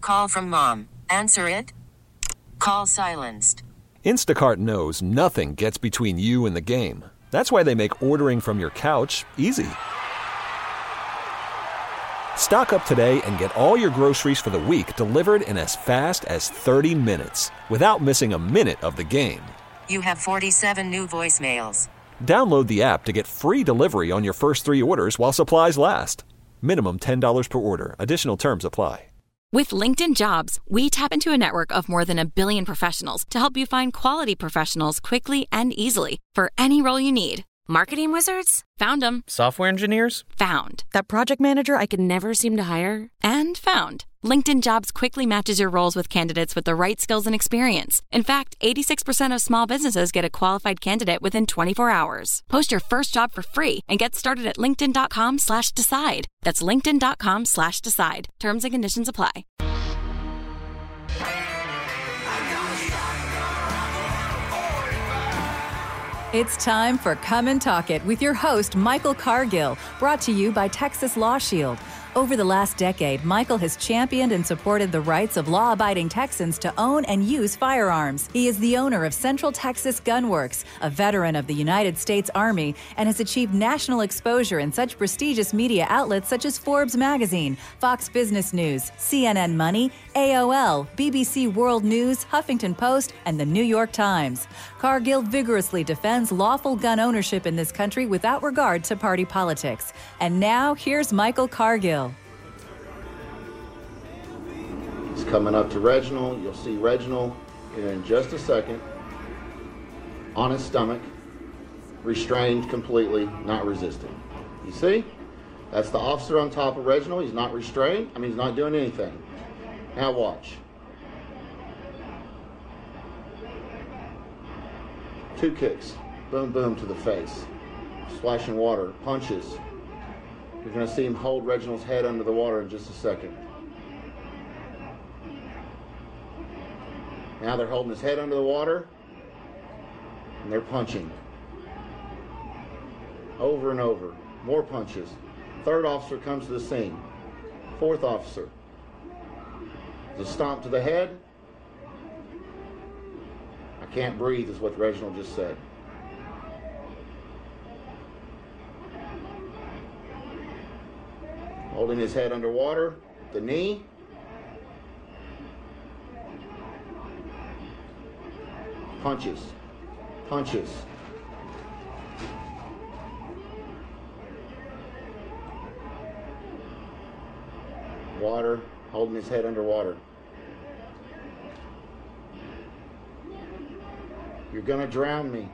Call from mom. Answer it. Call silenced. Instacart knows nothing gets between you and the game. That's why they make ordering from your couch easy. Stock up today and get all your groceries for the week delivered in as fast as 30 minutes without missing a minute of the game. You have 47 new voicemails. Download the app to get free delivery on your first 3 orders while supplies last. Minimum $10 per order. Additional terms apply. With LinkedIn Jobs, we tap into a network of more than 1 billion professionals to help you find quality professionals quickly and easily for any role you need. Marketing wizards? Found them. Software engineers? Found. That project manager I could never seem to hire? And found. LinkedIn Jobs quickly matches your roles with candidates with the right skills and experience. In fact, 86% of small businesses get a qualified candidate within 24 hours. Post your first job for free and get started at linkedin.com/decide. That's linkedin.com/decide. Terms and conditions apply. It's time for Come and Talk It with your host, Michael Cargill, brought to you by Texas Law Shield. Over the last decade, Michael has championed and supported the rights of law-abiding Texans to own and use firearms. He is the owner of Central Texas Gun Works, a veteran of the United States Army, and has achieved national exposure in such prestigious media outlets such as Forbes Magazine, Fox Business News, CNN Money, AOL, BBC World News, Huffington Post, and the New York Times. Cargill vigorously defends lawful gun ownership in this country without regard to party politics. And now, here's Michael Cargill. He's coming up to Reginald. You'll see Reginald here in just a second. On his stomach, restrained completely, not resisting. You see? That's the officer on top of Reginald. He's not restrained. He's not doing anything. Now watch. 2 kicks. Boom, boom to the face. Splashing water. Punches. You're going to see him hold Reginald's head under the water in just a second. Now they're holding his head under the water, and they're punching. Over and over. More punches. 3rd officer comes to the scene. 4th officer. The stomp to the head. I can't breathe is what Reginald just said. Holding his head underwater. The knee. Punches. Punches. Water. Holding his head underwater. You're gonna drown me.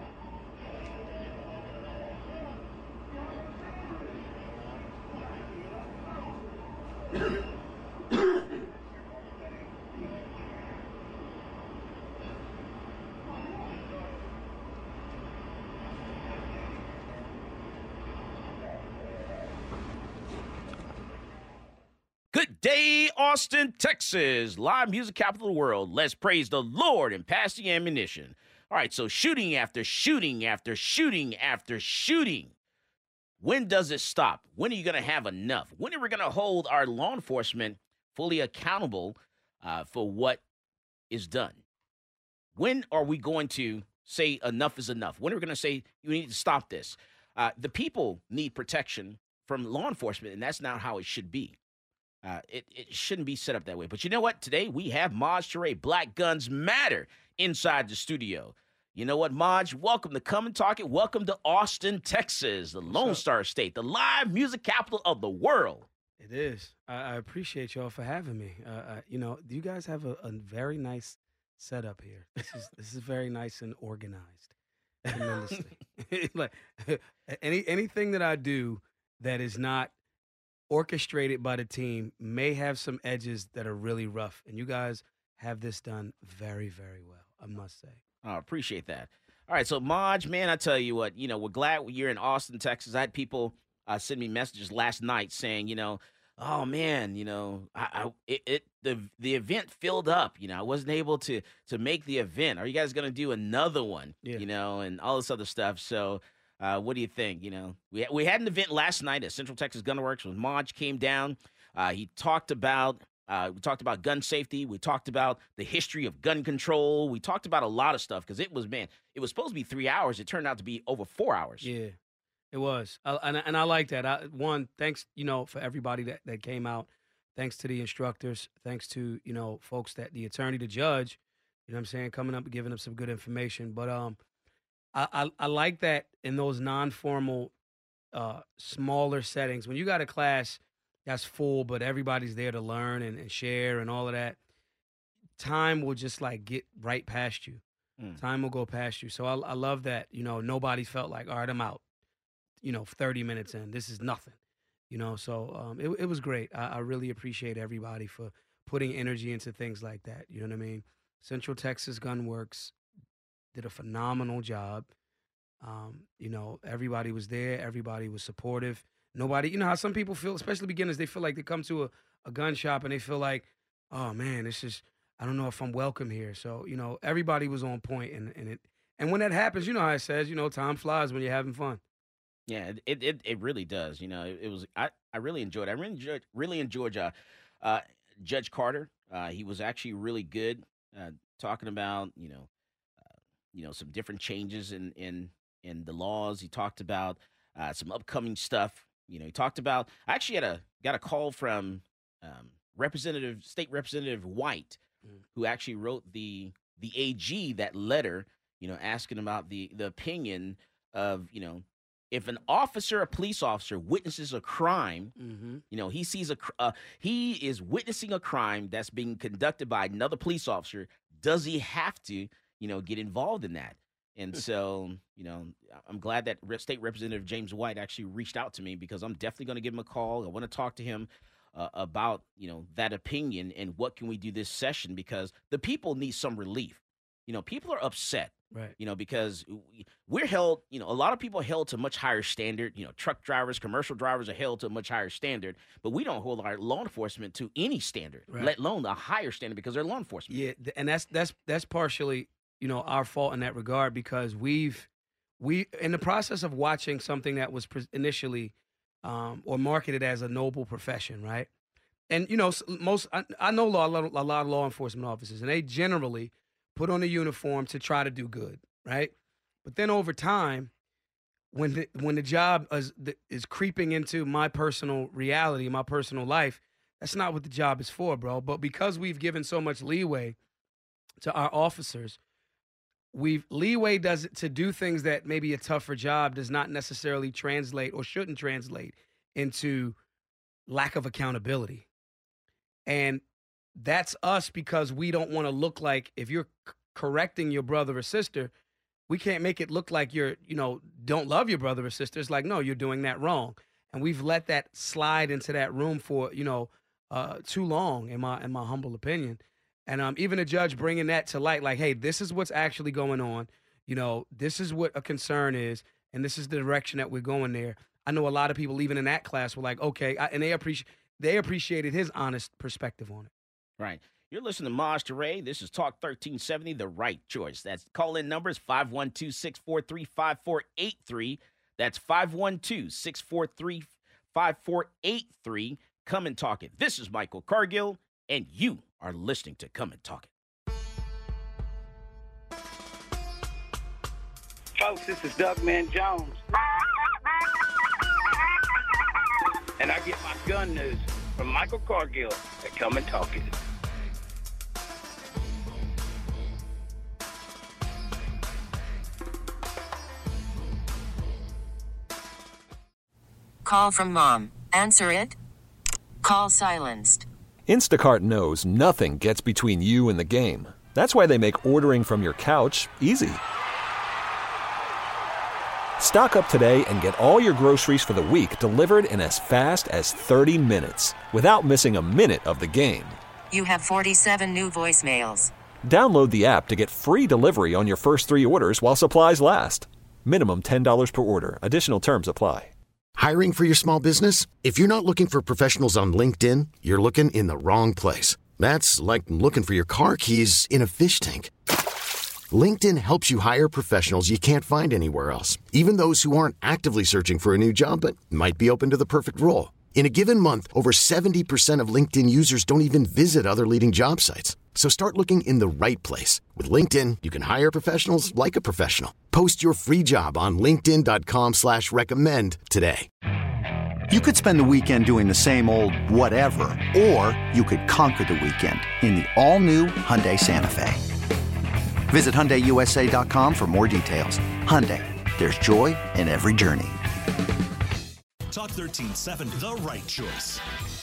Good day, Austin, Texas. Live music capital of the world. Let's praise the Lord and pass the ammunition. All right, so shooting after shooting after shooting after shooting. When does it stop? When are you going to have enough? When are we going to hold our law enforcement fully accountable for what is done? When are we going to say enough is enough? When are we going to say you need to stop this? The people need protection from law enforcement, and that's not how it should be. It shouldn't be set up that way. But you know what? Today we have Maj Toure, Black Guns Matter, inside the studio. You know what, Maj? Welcome to Come and Talk It. Welcome to Austin, Texas, the Lone Star State, the live music capital of the world. It is. I appreciate y'all for having me. You guys have a very nice setup here. This is very nice and organized. Tremendously. Like anything that I do that is not orchestrated by the team may have some edges that are really rough, and you guys have this done very, very well, I must say. I appreciate that. All right, so Maj, man, I tell you what, we're glad you're in Austin, Texas. I had people send me messages last night saying, oh man, the event filled up. I wasn't able to make the event. Are you guys gonna do another one? Yeah. And all this other stuff. So what do you think? We had an event last night at Central Texas Gun Works when Maj came down. He talked about We talked about gun safety. We talked about the history of gun control. We talked about a lot of stuff because it was supposed to be 3 hours. It turned out to be over 4 hours. Yeah, it was. And I like that. Thanks, for everybody that came out. Thanks to the instructors. Thanks to, folks the attorney, the judge, coming up and giving them some good information. But I like that in those non-formal, smaller settings. When you got a class that's full, but everybody's there to learn and share and all of that, time will just get right past you. Time will go past you. So I love that, nobody felt like, all right, I'm out, 30 minutes in. This is nothing, So it was great. I really appreciate everybody for putting energy into things like that. You know what I mean? Central Texas Gun Works did a phenomenal job. Everybody was there. Everybody was supportive. Nobody, how some people feel, especially beginners, they feel like they come to a gun shop and they feel like, oh man, I don't know if I'm welcome here. So, everybody was on point and when that happens, how it says, time flies when you're having fun. Yeah, it really does. It was, I really enjoyed it. I really enjoyed Judge Carter. He was actually really good talking about, some different changes in the laws. He talked about some upcoming stuff. He talked about. I actually got a call from State Representative White, who actually wrote the AG that letter, asking about the opinion of, if an officer, a police officer, witnesses a crime, he sees he is witnessing a crime that's being conducted by another police officer. Does he have to, get involved in that? And so, I'm glad that State Representative James White actually reached out to me because I'm definitely going to give him a call. I want to talk to him about, that opinion and what can we do this session because the people need some relief. People are upset, right? Because we're held, a lot of people are held to a much higher standard. Truck drivers, commercial drivers are held to a much higher standard, but we don't hold our law enforcement to any standard, right, let alone a higher standard because they're law enforcement. Yeah, and that's partially, our fault in that regard because we in the process of watching something that was initially or marketed as a noble profession, right? And I know a lot of law enforcement officers, and they generally put on a uniform to try to do good, right? But then over time, when the job is creeping into my personal reality, my personal life, that's not what the job is for, bro. But because we've given so much leeway to our officers, leeway does it to do things that maybe a tougher job does not necessarily translate or shouldn't translate into lack of accountability. And that's us because we don't want to look like if you're correcting your brother or sister, we can't make it look like you're, don't love your brother or sister. It's like, no, you're doing that wrong. And we've let that slide into that room for, too long, in my humble opinion. And even a judge bringing that to light, like, hey, this is what's actually going on. This is what a concern is, and this is the direction that we're going there. I know a lot of people, even in that class, were like, okay, and they appreciated his honest perspective on it. Right. You're listening to Maj Toure. This is Talk 1370, the right choice. That's call-in numbers 512-643-5483. That's 512-643-5483. Come and talk it. This is Michael Cargill, and you are listening to Come and Talk It. Folks, this is Dougman Jones. And I get my gun news from Michael Cargill at Come and Talk It. Call from mom. Answer it. Call silenced. Instacart knows nothing gets between you and the game. That's why they make ordering from your couch easy. Stock up today and get all your groceries for the week delivered in as fast as 30 minutes without missing a minute of the game. You have 47 new voicemails. Download the app to get free delivery on your first 3 orders while supplies last. Minimum $10 per order. Additional terms apply. Hiring for your small business? If you're not looking for professionals on LinkedIn, you're looking in the wrong place. That's like looking for your car keys in a fish tank. LinkedIn helps you hire professionals you can't find anywhere else, even those who aren't actively searching for a new job but might be open to the perfect role. In a given month, over 70% of LinkedIn users don't even visit other leading job sites. So start looking in the right place. With LinkedIn, you can hire professionals like a professional. Post your free job on linkedin.com/recommend today. You could spend the weekend doing the same old whatever, or you could conquer the weekend in the all-new Hyundai Santa Fe. Visit HyundaiUSA.com for more details. Hyundai, there's joy in every journey. Talk 13.7, the right choice.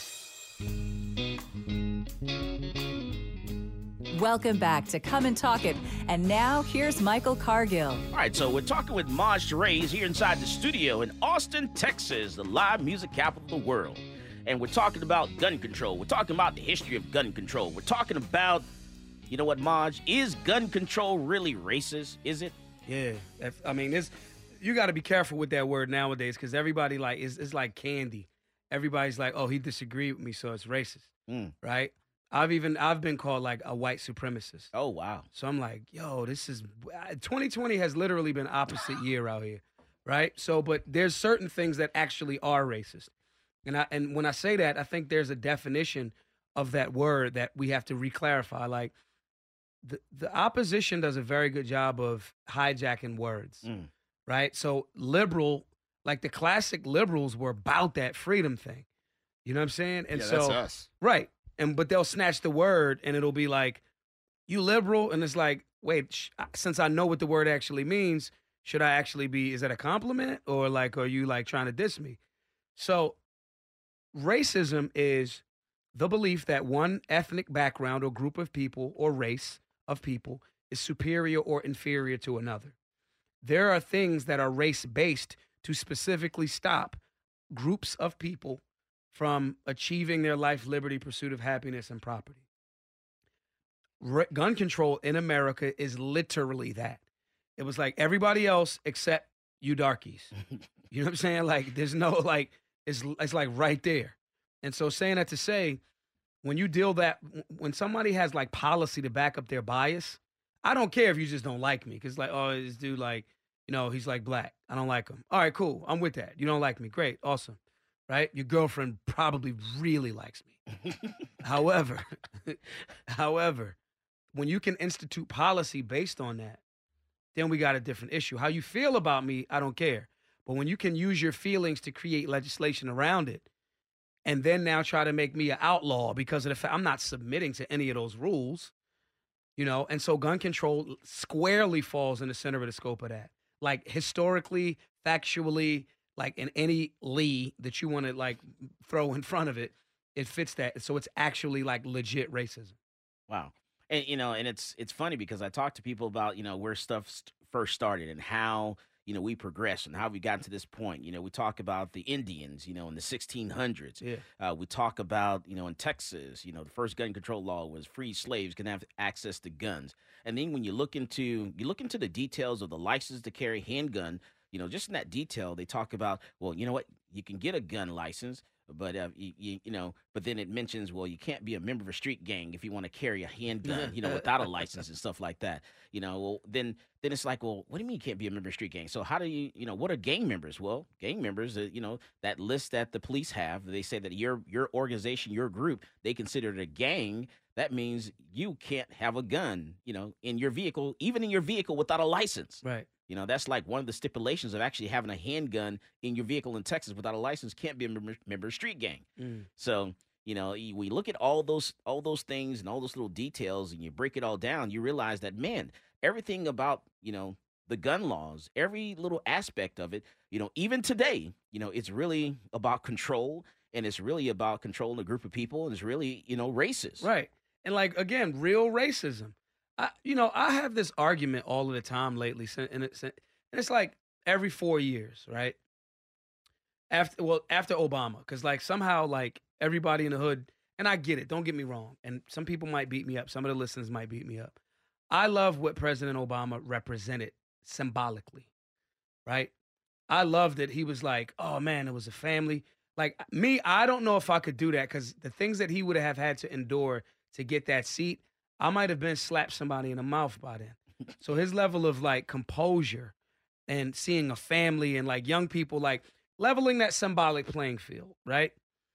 Welcome back to Come and Talk It. And now, here's Michael Cargill. All right, so we're talking with Maj Toure here inside the studio in Austin, Texas, the live music capital of the world. And we're talking about gun control. We're talking about the history of gun control. We're talking about, you know what, Maj, is gun control really racist? Is it? Yeah. You got to be careful with that word nowadays because everybody, like, it's like candy. Everybody's like, oh, he disagreed with me, so it's racist, right? I've been called like a white supremacist. Oh, wow. So I'm like, yo, 2020 has literally been opposite year out here, right? So, but there's certain things that actually are racist. And when I say that, I think there's a definition of that word that we have to reclarify. Like, the opposition does a very good job of hijacking words, right? So liberal, like the classic liberals were about that freedom thing. You know what I'm saying? And so, that's us. Right. But they'll snatch the word and it'll be like, you liberal? And it's like, wait, since I know what the word actually means, should I actually is that a compliment? Or like, are you like trying to diss me? So racism is the belief that one ethnic background or group of people or race of people is superior or inferior to another. There are things that are race-based to specifically stop groups of people from achieving their life, liberty, pursuit of happiness, and property. Gun control in America is literally that. It was like everybody else except you darkies. You know what I'm saying? Like, there's no, like, it's like right there. And so saying that to say, when somebody has like policy to back up their bias, I don't care if you just don't like me. Because like, oh, this dude, like, you know, he's like black. I don't like him. All right, cool. I'm with that. You don't like me. Great. Awesome. Right? Your girlfriend probably really likes me. However, when you can institute policy based on that, then we got a different issue. How you feel about me, I don't care. But when you can use your feelings to create legislation around it, and then now try to make me an outlaw because of the fact I'm not submitting to any of those rules, you know? And so gun control squarely falls in the center of the scope of that. Like historically, factually, like in any Lee that you want to like throw in front of it, it fits that. So it's actually like legit racism. Wow. And, you know, and it's funny because I talk to people about, you know, where stuff first started and how, you know, we progressed and how we got to this point. You know, we talk about the Indians, you know, in the 1600s. Yeah. We talk about, you know, in Texas, you know, the first gun control law was free slaves can have access to guns. And then when you look into the details of the license to carry handgun, you know, just in that detail, they talk about, well, you know what, you can get a gun license, but you know, but then it mentions, well, you can't be a member of a street gang if you want to carry a handgun, you know, without a license and stuff like that. You know, well, then it's like, well, what do you mean you can't be a member of a street gang? So how do you know, what are gang members? Well, gang members, you know, that list that the police have, they say that your organization, your group, they consider it a gang. That means you can't have a gun, you know, in your vehicle, even in your vehicle without a license. Right. You know, that's like one of the stipulations of actually having a handgun in your vehicle in Texas without a license. Can't be a member of street gang. So, you know, we look at all those things and all those little details and you break it all down, you realize that, man, everything about, you know, the gun laws, every little aspect of it, you know, even today, you know, it's really about control and it's really about controlling a group of people and it's really, you know, racist. Right. And like, again, real racism. I have this argument all of the time lately, and it's like every 4 years, right? After Obama, because like somehow like everybody in the hood, and I get it, don't get me wrong, and some people might beat me up, some of the listeners might beat me up. I love what President Obama represented symbolically, right? I love that he was like, oh man, it was a family. Like me, I don't know if I could do that because the things that he would have had to endure to get that seat, I might have been slapped somebody in the mouth by then. So his level of like composure and seeing a family and like young people, like leveling that symbolic playing field, right?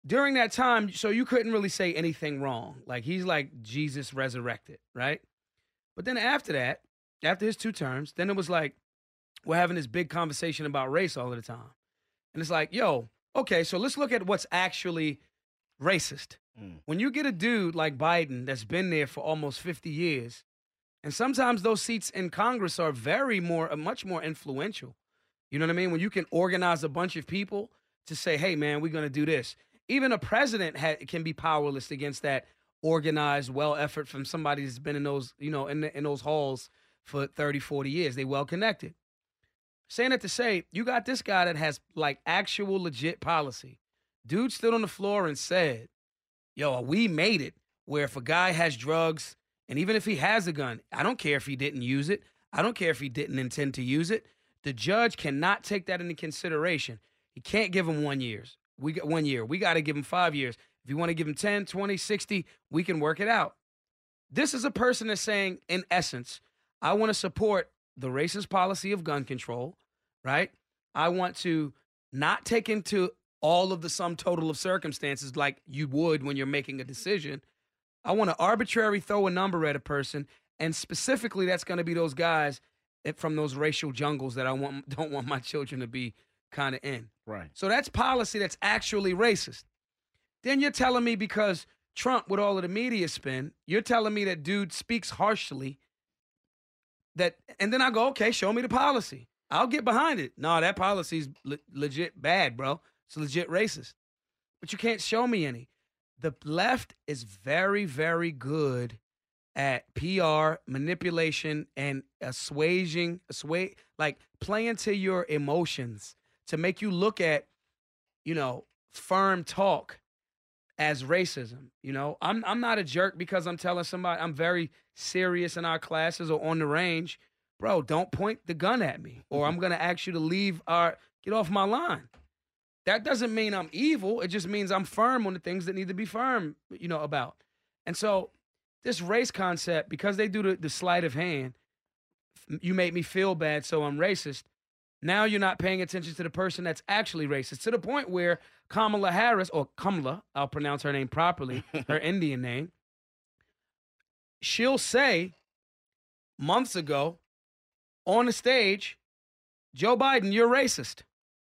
during that time, so you couldn't really say anything wrong. Like, he's like Jesus resurrected, right? But then after that, after his 2 terms, then it was like, we're having this big conversation about race all of the time. And it's like, yo, okay, so let's look at what's actually racist. When you get a dude like Biden that's been there for almost 50 years, and sometimes those seats in Congress are much more influential. You know what I mean? When you can organize a bunch of people to say, hey, man, we're going to do this. Even a president can be powerless against that organized, well effort from somebody that's been in those, in those halls for 30, 40 years. They well connected. Saying that to say, you got this guy that has like actual legit policy. Dude stood on the floor and said, yo, we made it where if a guy has drugs, and even if he has a gun, I don't care if he didn't use it. I don't care if he didn't intend to use it. The judge cannot take that into consideration. He can't give him 1 year. We got 1 year. We got to give him 5 years. If you want to give him 10, 20, 60, we can work it out. This is a person that's saying, in essence, I want to support the racist policy of gun control, right? I want to not take into all of the sum total of circumstances like you would when you're making a decision. I want to arbitrarily throw a number at a person, and specifically that's going to be those guys from those racial jungles that I don't want my children to be kind of in. Right. So that's policy that's actually racist. Then you're telling me because Trump, with all of the media spin, you're telling me that dude speaks harshly, and then I go, okay, show me the policy. I'll get behind it. No, that policy's legit bad, bro. It's legit racist. But you can't show me any. The left is very, very good at PR, manipulation, and like playing to your emotions to make you look at, firm talk as racism. I'm not a jerk because I'm telling somebody I'm very serious in our classes or on the range. Bro, don't point the gun at me or I'm going to ask you to get off my line. That doesn't mean I'm evil. It just means I'm firm on the things that need to be firm, about. And so this race concept, because they do the sleight of hand, you make me feel bad, so I'm racist. Now you're not paying attention to the person that's actually racist, to the point where Kamala Harris, or Kamala, I'll pronounce her name properly, her Indian name, she'll say months ago on the stage, Joe Biden, you're racist.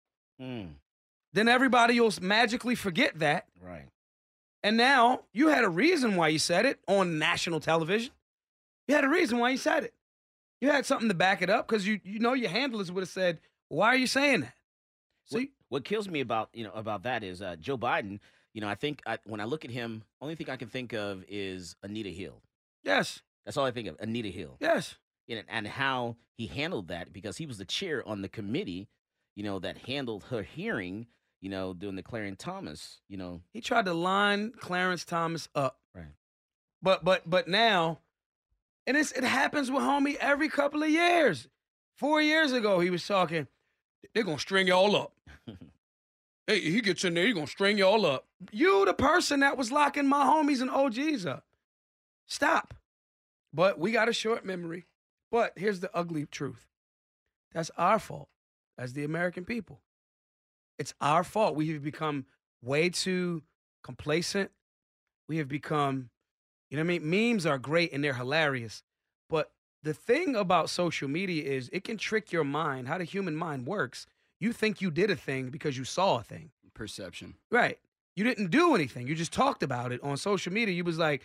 Then everybody will magically forget that. Right. And now you had a reason why you said it on national television. You had a reason why you said it. You had something to back it up because your handlers would have said, why are you saying that? See? What kills me about that is Joe Biden, I think when I look at him, only thing I can think of is Anita Hill. Yes. That's all I think of, Anita Hill. Yes. And how he handled that because he was the chair on the committee, that handled her hearing, doing the Clarence Thomas, He tried to line Clarence Thomas up. Right. But now, and it happens with homie every couple of years. 4 years ago, he was talking, they're going to string y'all up. Hey, he gets in there, he's going to string y'all up. You, the person that was locking my homies and OGs up. Stop. But we got a short memory. But here's the ugly truth. That's our fault as the American people. It's our fault. We have become way too complacent. We have become, memes are great and they're hilarious. But the thing about social media is it can trick your mind, how the human mind works. You think you did a thing because you saw a thing. Perception. Right. You didn't do anything. You just talked about it on social media. You was like,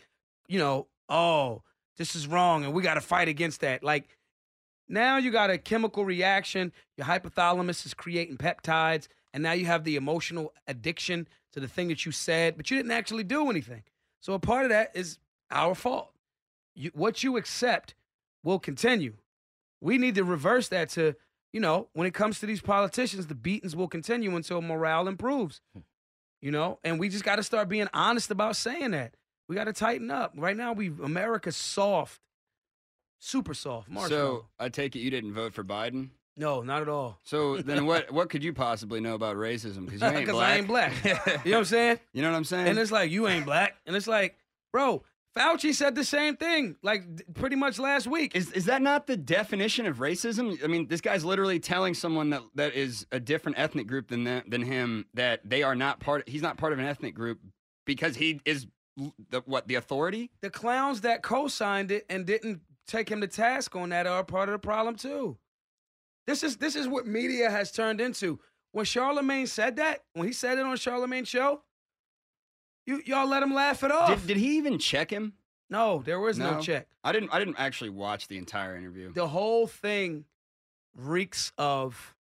oh, this is wrong and we got to fight against that. Like, now you got a chemical reaction. Your hypothalamus is creating peptides. And now you have the emotional addiction to the thing that you said, but you didn't actually do anything. So a part of that is our fault. What you accept will continue. We need to reverse that to, when it comes to these politicians, the beatings will continue until morale improves. And we just got to start being honest about saying that. We got to tighten up. Right now, America's soft, super soft. So I take it you didn't vote for Biden? No, not at all. So then what could you possibly know about racism? Because you ain't black. I ain't black. You know what I'm saying? You know what I'm saying? And it's like, you ain't black. And it's like, bro, Fauci said the same thing, like pretty much last week. Is that not the definition of racism? I mean, this guy's literally telling someone that is a different ethnic group than him that they are not he's not part of an ethnic group because he is the authority? The clowns that co-signed it and didn't take him to task on that are part of the problem too. This is what media has turned into. When Charlemagne said that, when he said it on Charlemagne's show, y'all let him laugh it off. Did he even check him? No, there was no check. I didn't actually watch the entire interview. The whole thing reeks of,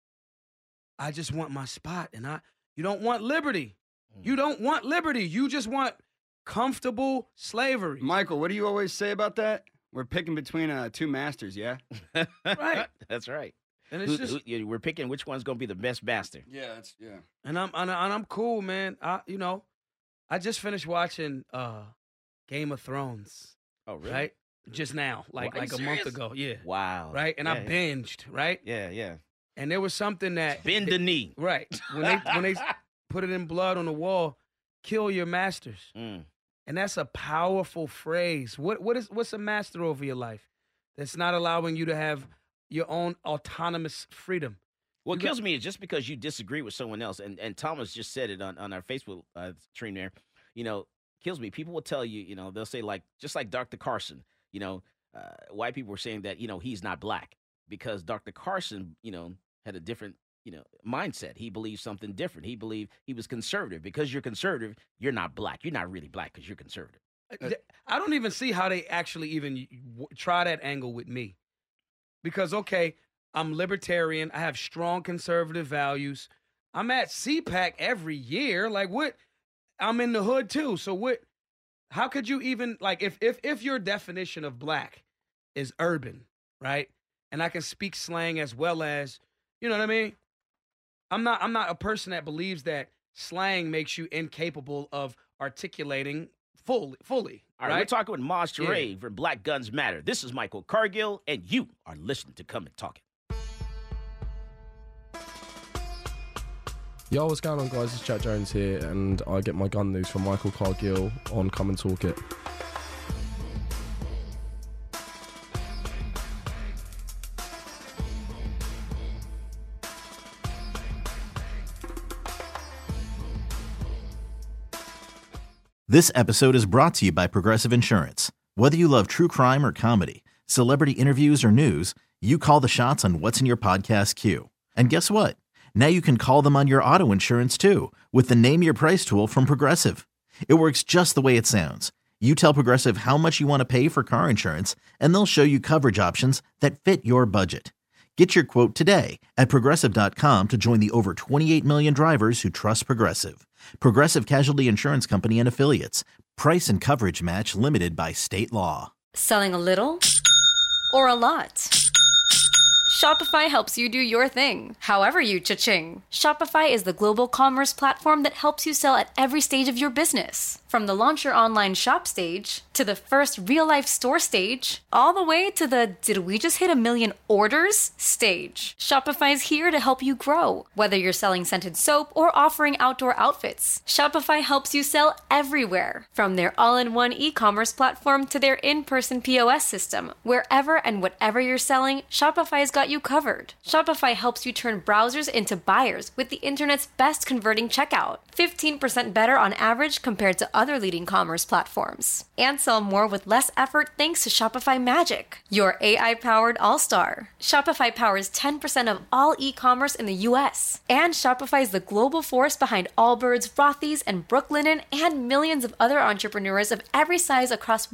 I just want my spot, and you don't want liberty. You don't want liberty. You just want comfortable slavery. Michael, what do you always say about that? We're picking between two masters, yeah? Right. That's right. And it's we're picking which one's going to be the best master. Yeah, yeah. And I'm cool, man. I just finished watching Game of Thrones. Oh, really? Right? Just now, like a month ago. Yeah. Wow. Right? And I binged, right? Yeah. And there was something that bend the knee. Right. When they put it in blood on the wall, kill your masters. And that's a powerful phrase. What's a master over your life that's not allowing you to have your own autonomous freedom? What kills me is just because you disagree with someone else, and Thomas just said it on our Facebook stream there, kills me. People will tell you, they'll say just like Dr. Carson, white people were saying that, he's not black because Dr. Carson, had a different, mindset. He believed something different. He believed he was conservative. Because you're conservative, you're not black. You're not really black because you're conservative. I don't even see how they actually even try that angle with me. Because, okay, I'm libertarian. I have strong conservative values. I'm at CPAC every year. Like, what? I'm in the hood, too. So what? How could you even, if your definition of black is urban, right? And I can speak slang as well as, you know what I mean? I'm not a person that believes that slang makes you incapable of articulating fully. All right, we're talking with Maj Toure for Black Guns Matter. This is Michael Cargill, and you are listening to Come and Talk It. Yo, what's going on, guys? It's Jack Jones here, and I get my gun news from Michael Cargill on Come and Talk It. This episode is brought to you by Progressive Insurance. Whether you love true crime or comedy, celebrity interviews or news, you call the shots on what's in your podcast queue. And guess what? Now you can call them on your auto insurance too with the Name Your Price tool from Progressive. It works just the way it sounds. You tell Progressive how much you want to pay for car insurance, and they'll show you coverage options that fit your budget. Get your quote today at Progressive.com to join the over 28 million drivers who trust Progressive. Progressive Casualty Insurance Company and Affiliates. Price and coverage match limited by state law. Selling a little or a lot? Shopify helps you do your thing, however you cha-ching. Shopify is the global commerce platform that helps you sell at every stage of your business. From the launch your online shop stage, to the first real-life store stage, all the way to the did we just hit 1 million orders stage. Shopify's here to help you grow. Whether you're selling scented soap or offering outdoor outfits, Shopify helps you sell everywhere. From their all-in-one e-commerce platform to their in-person POS system, wherever and whatever you're selling, Shopify's got you covered. Shopify helps you turn browsers into buyers with the internet's best converting checkout. 15% better on average compared to other leading commerce platforms. And sell more with less effort thanks to Shopify Magic, your AI-powered all-star. Shopify powers 10% of all e-commerce in the US. And Shopify is the global force behind Allbirds, Rothy's, and Brooklinen, and millions of other entrepreneurs of every size across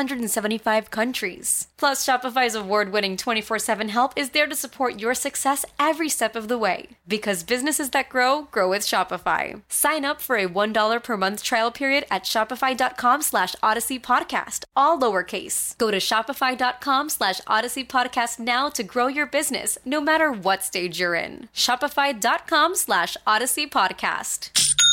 175 countries. Plus, Shopify's award-winning 24/7 help is there to support your success every step of the way. Because businesses that grow with Shopify. Sign up for a $1 per month trial period at shopify.com/Odyssey Podcast, all lowercase. Go to shopify.com/Odyssey Podcast now to grow your business, no matter what stage you're in. Shopify.com/Odyssey Podcast.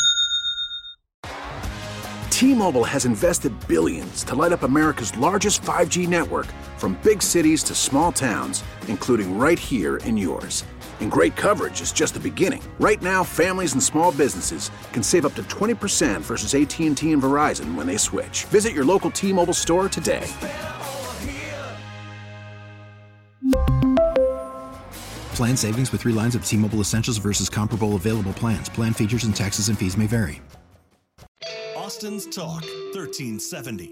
T-Mobile has invested billions to light up America's largest 5G network, from big cities to small towns, including right here in yours. And great coverage is just the beginning. Right now, families and small businesses can save up to 20% versus AT&T and Verizon when they switch. Visit your local T-Mobile store today. Plan savings with 3 lines of T-Mobile Essentials versus comparable available plans. Plan features and taxes and fees may vary. Austin's Talk 1370.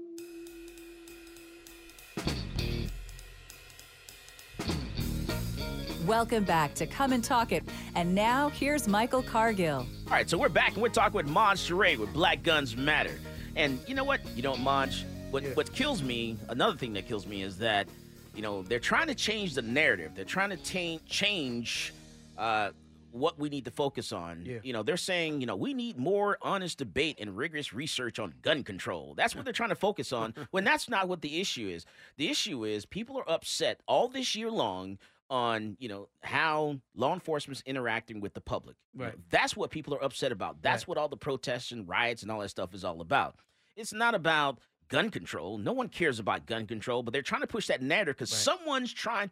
Welcome back to Come and Talk It. And now, here's Michael Cargill. All right, so we're back, and we're talking with Maj Toure with Black Guns Matter. And you know what? Maj, what kills me, another thing that kills me is that, they're trying to change the narrative. They're trying to change what we need to focus on. Yeah. They're saying, we need more honest debate and rigorous research on gun control. That's what they're trying to focus on, when that's not what the issue is. The issue is people are upset all this year long on, how law enforcement's interacting with the public. Right. That's what people are upset about. That's what all the protests and riots and all that stuff is all about. It's not about gun control. No one cares about gun control, but they're trying to push that narrative because someone's trying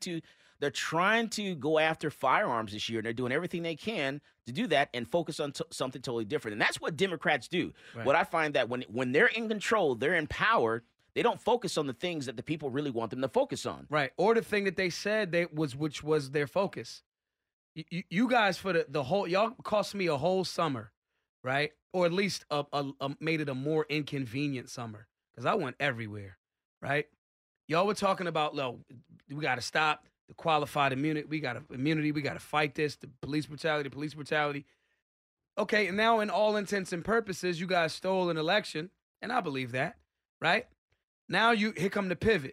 to go after firearms this year, and they're doing everything they can to do that and focus on something totally different. And that's what Democrats do. Right. What I find that when they're in control, they're in power, they don't focus on the things that the people really want them to focus on. Right. Or the thing that they said which was their focus. You guys for the whole, y'all cost me a whole summer, right? Or at least made it a more inconvenient summer because I went everywhere, right? Y'all were talking about, we got to stop the qualified immunity. We got to fight this, the police brutality. Okay, and now in all intents and purposes, you guys stole an election, and I believe that, right? Now here come the pivot.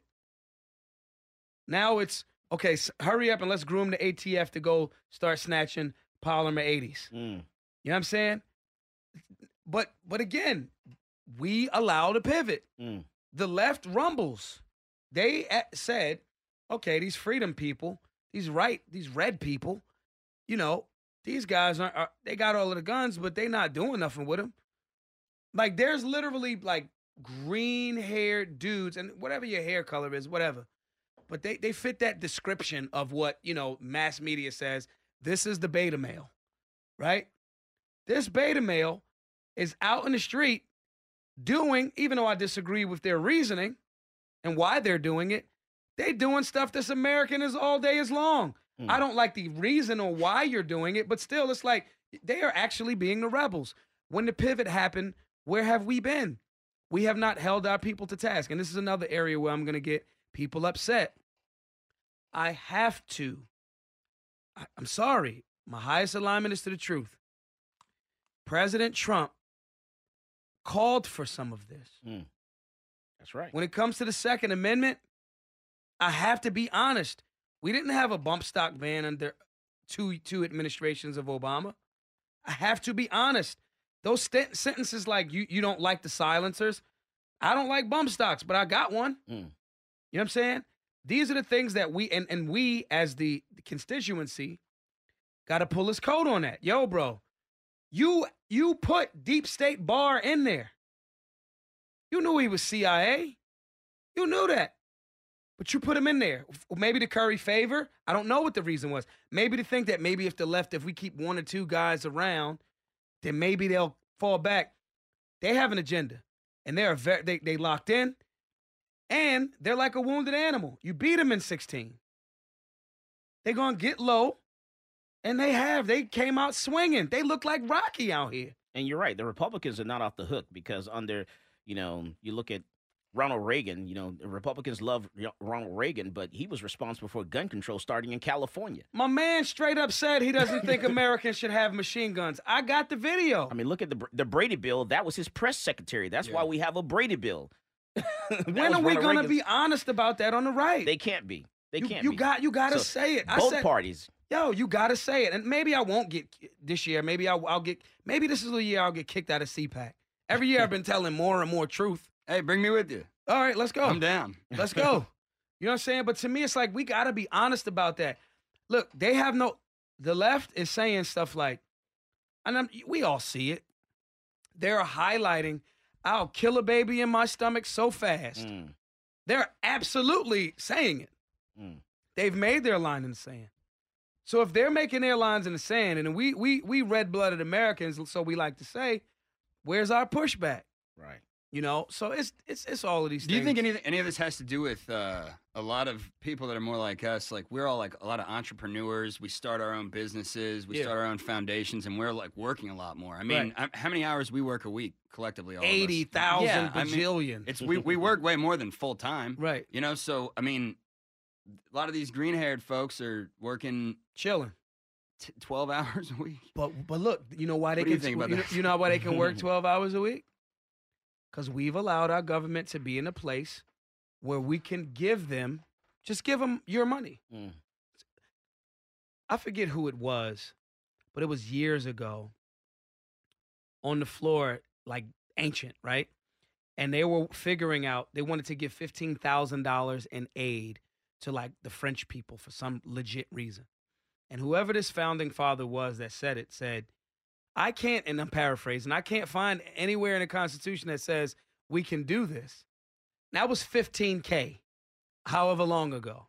Now it's, okay, hurry up and let's groom the ATF to go start snatching polymer 80s. You know what I'm saying? But again, we allow the pivot. The left rumbles. They said, okay, these freedom people, these red people, these guys they got all of the guns, but they not doing nothing with them. Like, there's literally, green-haired dudes, and whatever your hair color is, whatever. But they fit that description of what, mass media says. This is the beta male, right? This beta male is out in the street doing, even though I disagree with their reasoning and why they're doing it, they doing stuff that's American as all day is long. I don't like the reason or why you're doing it, but still, it's like they are actually being the rebels. When the pivot happened, where have we been? We have not held our people to task. And this is another area where I'm going to get people upset. I have to. I'm sorry. My highest alignment is to the truth. President Trump called for some of this. That's right. When it comes to the Second Amendment, I have to be honest. We didn't have a bump stock ban under two administrations of Obama. I have to be honest. Those sentences like you don't like the silencers. I don't like bump stocks, but I got one. You know what I'm saying? These are the things that we as the constituency got to pull his coat on that. Yo, bro, you put Deep State Barr in there. You knew he was CIA. You knew that. But you put him in there. Maybe to curry favor. I don't know what the reason was. Maybe to think that maybe if we keep 1 or 2 guys around, then maybe they'll fall back. They have an agenda, and they locked in, and they're like a wounded animal. You beat them in 16. They're going to get low, and they came out swinging. They look like Rocky out here. And you're right. The Republicans are not off the hook because under, you look at Ronald Reagan, the Republicans love Ronald Reagan, but he was responsible for gun control starting in California. My man straight up said he doesn't think Americans should have machine guns. I got the video. I mean, look at the Brady bill. That was his press secretary. That's why we have a Brady bill. When are we going to be honest about that on the right? They can't be. You got to say it. Both parties. Yo, you got to say it. And maybe I won't get this year. Maybe maybe this is the year I'll get kicked out of CPAC. Every year I've been telling more and more truth. Hey, bring me with you. All right, let's go. I'm down. Let's go. You know what I'm saying? But to me, it's like we got to be honest about that. Look, the left is saying stuff like, and we all see it. They're highlighting, I'll kill a baby in my stomach so fast. They're absolutely saying it. They've made their line in the sand. So if they're making their lines in the sand, and we red-blooded Americans, so we like to say, where's our pushback? Right. You know, so it's all of these Do things. you think any of this has to do with a lot of people that are more like us? Like, we're all like a lot of entrepreneurs. We start our own businesses. We start our own foundations, and we're like working a lot more. I mean, how many hours we work a week collectively? All 80,000 bajillion. I mean, we work way more than full time. Right. You know, so I mean, a lot of these green-haired folks are working, chilling, 12 hours a week. But look, you know why they What do you can think about that? you know why they can work 12 hours a week? Because we've allowed our government to be in a place where we can give them your money. I forget who it was, but it was years ago on the floor, like ancient, right? And they were figuring out, they wanted to give $15,000 in aid to like the French people for some legit reason. And whoever this founding father was that said it said, I can't, and I'm paraphrasing, I can't find anywhere in the Constitution that says we can do this. That was $15K, however long ago.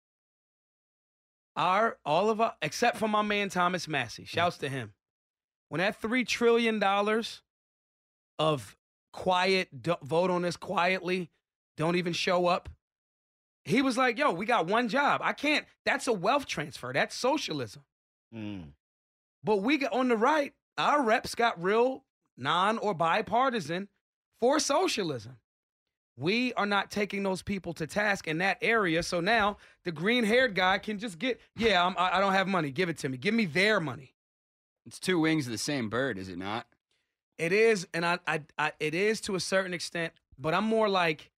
All of our, except for my man Thomas Massey, shouts to him. When that $3 trillion of quiet, vote on this quietly, don't even show up, he was like, yo, we got one job. I can't, that's a wealth transfer. That's socialism. But we got on the right, our reps got real non or bipartisan for socialism. We are not taking those people to task in that area. So now the green-haired guy can just get, I don't have money. Give it to me. Give me their money. It's two wings of the same bird, is it not? It is, and it is to a certain extent, but I'm like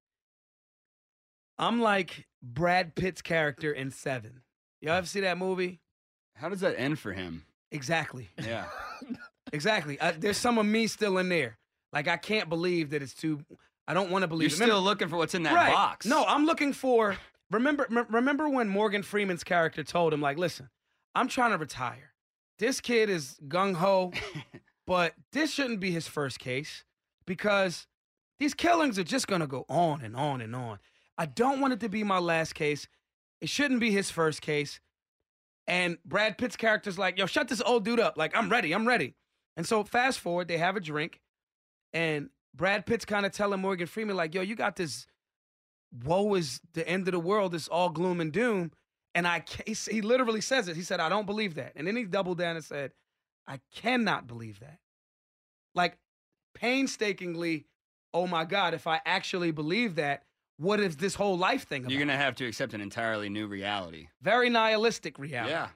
Brad Pitt's character in Seven. Y'all ever see that movie? How does that end for him? Exactly. Yeah. Exactly. There's some of me still in there. Like, I can't believe that it's too. I don't want to believe. You're still looking for what's in that box. No, I'm looking for. Remember when Morgan Freeman's character told him, like, listen, I'm trying to retire. This kid is gung ho, but this shouldn't be his first case because these killings are just gonna go on and on and on. I don't want it to be my last case. It shouldn't be his first case. And Brad Pitt's character's like, yo, shut this old dude up. Like, I'm ready. And so fast forward, they have a drink, and Brad Pitt's kind of telling Morgan Freeman, like, yo, you got this, woe is the end of the world, it's all gloom and doom. And he literally says it. He said, I don't believe that. And then he doubled down and said, I cannot believe that. Like, painstakingly, oh my God, if I actually believe that, what is this whole life thing about? You're going to have to accept an entirely new reality. Very nihilistic reality. Yeah.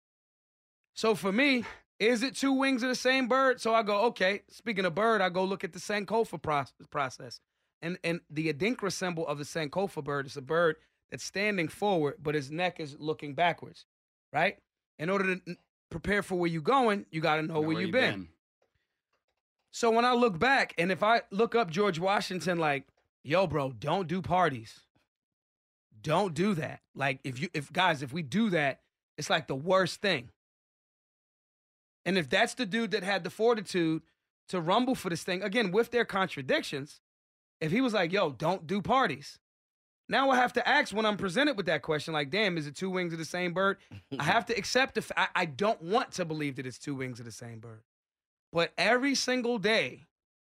So for me, is it two wings of the same bird? So I go, okay, speaking of bird, I go look at the Sankofa process. And the Adinkra symbol of the Sankofa bird is a bird that's standing forward, but his neck is looking backwards, right? In order to prepare for where you're going, you got to know where you've been. So when I look back, and if I look up George Washington, like, yo, bro, don't do parties. Don't do that. Like, if we do that, it's like the worst thing. And if that's the dude that had the fortitude to rumble for this thing, again, with their contradictions, if he was like, yo, don't do parties, now I have to ask when I'm presented with that question, like, damn, is it two wings of the same bird? I have to accept I don't want to believe that it's two wings of the same bird. But every single day,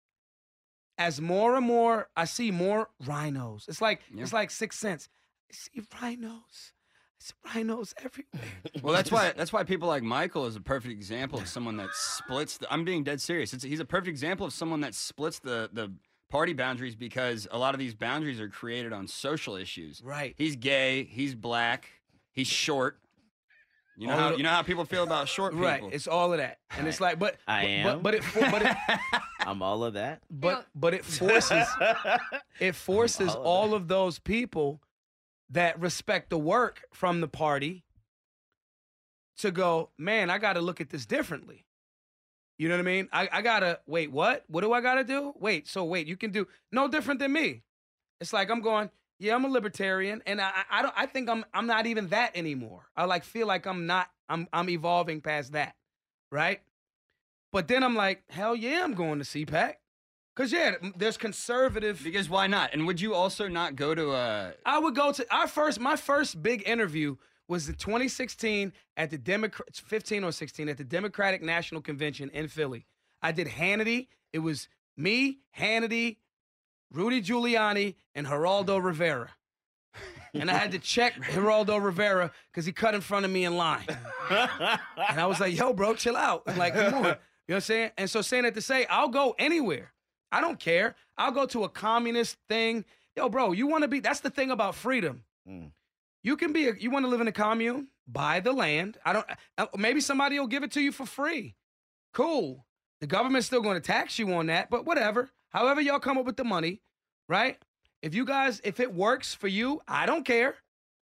as more and more, I see more rhinos. It's like Sixth Sense. I see rhinos. Rhinos everywhere. Well, that's why people like Michael is a perfect example of someone that splits. I'm being dead serious. He's a perfect example of someone that splits the party boundaries, because a lot of these boundaries are created on social issues. Right. He's gay. He's black. He's short. You know how people feel about short people. Right. It's all of that, and it's like, but I'm all of that. But it forces all of those people that respect the work from the party to go, man, I got to look at this differently. You know what I mean? I got to, wait, what? What do I got to do? Wait, you can do no different than me. It's like I'm going, yeah, I'm a libertarian, and I think I'm not even that anymore. I feel like I'm evolving past that, right? But then I'm like, hell yeah, I'm going to CPAC. Because, yeah, there's conservative. Because why not? And would you also not go to I would go to my first big interview was in 2016 at the 15 or 16 at the Democratic National Convention in Philly. I did Hannity. It was me, Hannity, Rudy Giuliani, and Geraldo Rivera. And I had to check Geraldo Rivera because he cut in front of me in line. And I was like, yo, bro, chill out. I'm like, come on. You know what I'm saying? And so saying that to say, I'll go anywhere. I don't care. I'll go to a communist thing. Yo, bro, you want to be, that's the thing about freedom. You can be, you want to live in a commune, buy the land. Maybe somebody will give it to you for free. Cool. The government's still going to tax you on that, but whatever. However y'all come up with the money, right? If it works for you, I don't care.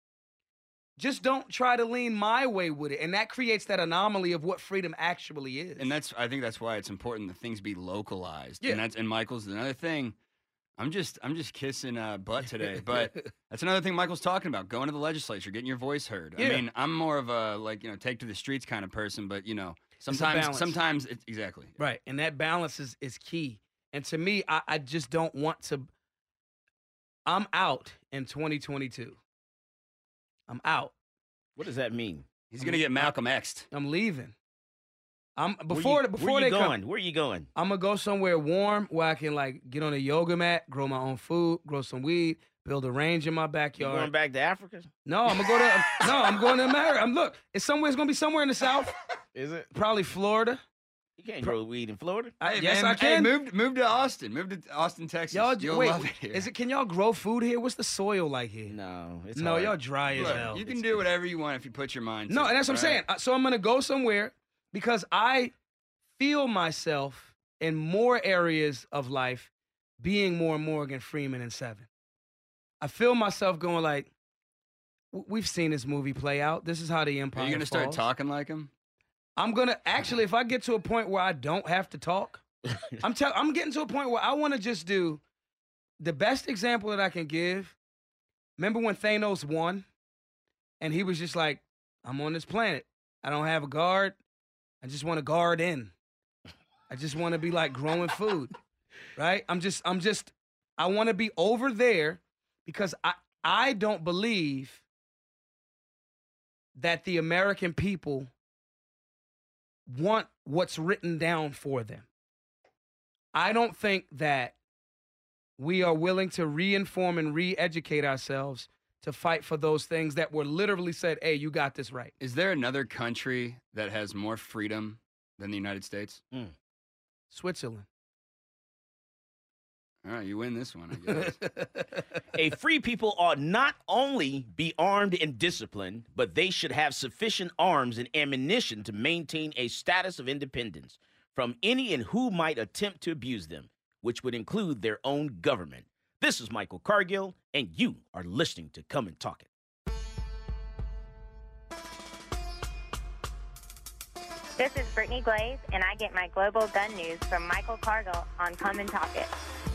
Just don't try to lean my way with it. And that creates that anomaly of what freedom actually is. And I think that's why it's important that things be localized. Yeah. And Michael's another thing. I'm just kissing butt today, but that's another thing Michael's talking about, going to the legislature, getting your voice heard. Yeah. I mean, I'm more of a take to the streets kind of person, but sometimes it's exactly. Right. And that balance is key. And to me, I just don't want to. I'm out in 2022. I'm out. What does that mean? He's going to get Malcolm X'd. I'm leaving. Where you going? Where are you going? I'm going to go somewhere warm where I can get on a yoga mat, grow my own food, grow some weed, build a range in my backyard. You going back to Africa? No, I'm going to America. Look, it's going to be somewhere in the South. Is it? Probably Florida. You can't grow weed in Florida. Yes, I can. Hey, move to Austin. Move to Austin, Texas. You'll love it here. Can y'all grow food here? What's the soil like here? No, it's no, hard. y'all dry as hell. You can do whatever you want if you put your mind to No, it. and that's what I'm saying. So I'm going to go somewhere because I feel myself in more areas of life being more Morgan Freeman in Seven. I feel myself going we've seen this movie play out. This is how the empire Are you going to start falls. talking like him? I'm going to actually, if I get to a point where I don't have to talk, I'm getting to a point where I want to just do the best example that I can give. Remember when Thanos won and he was just like, I'm on this planet. I don't have a guard. I just want to guard in. I just want to be growing food, right? I want to be over there because I don't believe that the American people want what's written down for them. I don't think that we are willing to re-inform and re-educate ourselves to fight for those things that were literally said, hey, you got this right. Is there another country that has more freedom than the United States? Switzerland. All right, you win this one, I guess. A free people ought not only be armed and disciplined, but they should have sufficient arms and ammunition to maintain a status of independence from any and who might attempt to abuse them, which would include their own government. This is Michael Cargill, and you are listening to Come and Talk It. This is Brittany Glaze, and I get my global gun news from Michael Cargill on Come and Talk It.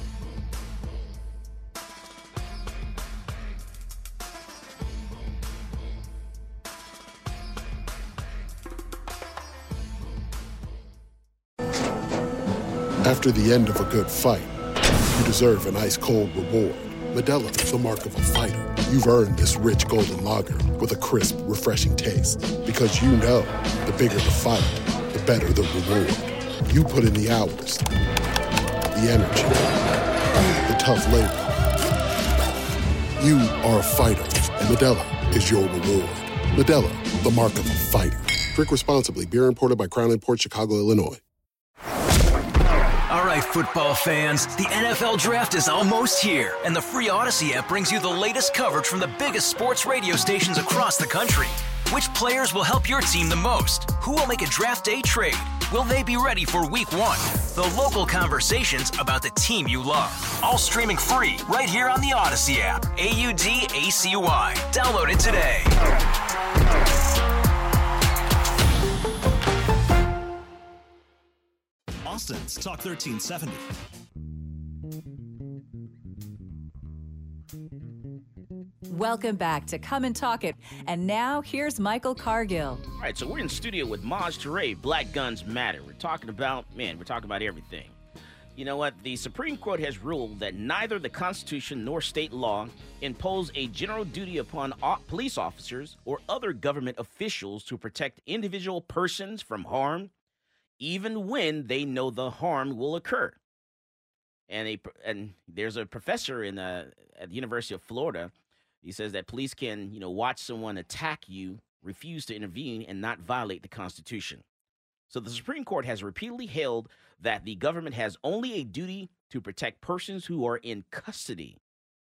After the end of a good fight, you deserve an ice-cold reward. Modelo, the mark of a fighter. You've earned this rich golden lager with a crisp, refreshing taste. Because you know, the bigger the fight, the better the reward. You put in the hours, the energy, the tough labor. You are a fighter, and Modelo is your reward. Modelo, the mark of a fighter. Drink responsibly. Beer imported by Crown Imports, Chicago, Illinois. All right, football fans, the NFL Draft is almost here, and the free Odyssey app brings you the latest coverage from the biggest sports radio stations across the country. Which players will help your team the most? Who will make a draft day trade? Will they be ready for week one? The local conversations about the team you love. All streaming free right here on the Odyssey app. AUDACY. Download it today. Austin's Talk 1370. Welcome back to Come and Talk It. And now here's Michael Cargill. All right, so we're in studio with Maj Toure, Black Guns Matter. We're talking about everything. You know what? The Supreme Court has ruled that neither the Constitution nor state law impose a general duty upon police officers or other government officials to protect individual persons from harm, even when they know the harm will occur. And there's a professor at the University of Florida. He says that police can, watch someone attack you, refuse to intervene, and not violate the Constitution. So the Supreme Court has repeatedly held that the government has only a duty to protect persons who are in custody.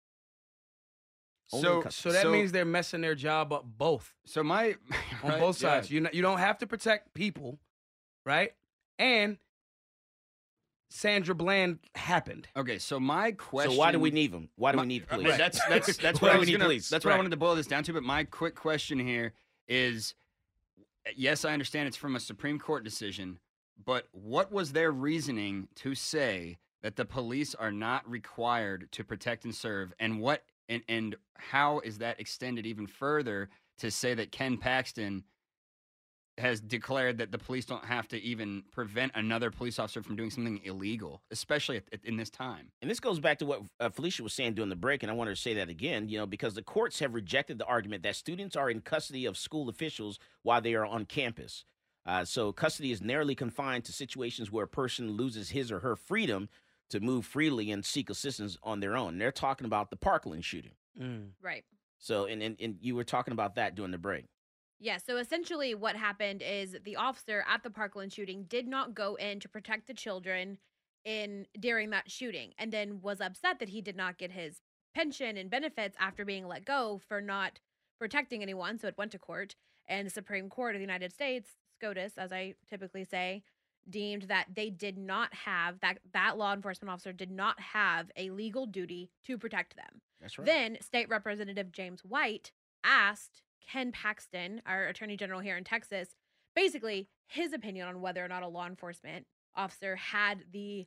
So that means they're messing their job up both. So on both sides. You don't have to protect people, right? And Sandra Bland happened. Okay, so my question. So why do we need them? Why do we need the police? That's what I was gonna, That's what I wanted to boil this down to. But my quick question here is. Yes, I understand it's from a Supreme Court decision, but what was their reasoning to say that the police are not required to protect and serve, and and how is that extended even further to say that Ken Paxton has declared that the police don't have to even prevent another police officer from doing something illegal, especially in this time? And this goes back to what Felicia was saying during the break, and I wanted to say that again, because the courts have rejected the argument that students are in custody of school officials while they are on campus. So custody is narrowly confined to situations where a person loses his or her freedom to move freely and seek assistance on their own. And they're talking about the Parkland shooting. Right. So, and you were talking about that during the break. Yeah, so essentially what happened is the officer at the Parkland shooting did not go in to protect the children during that shooting, and then was upset that he did not get his pension and benefits after being let go for not protecting anyone, so it went to court, and the Supreme Court of the United States, SCOTUS, as I typically say, deemed that they did not have, that law enforcement officer did not have a legal duty to protect them. That's right. Then State Representative James White asked Ken Paxton, our attorney general here in Texas, basically his opinion on whether or not a law enforcement officer had the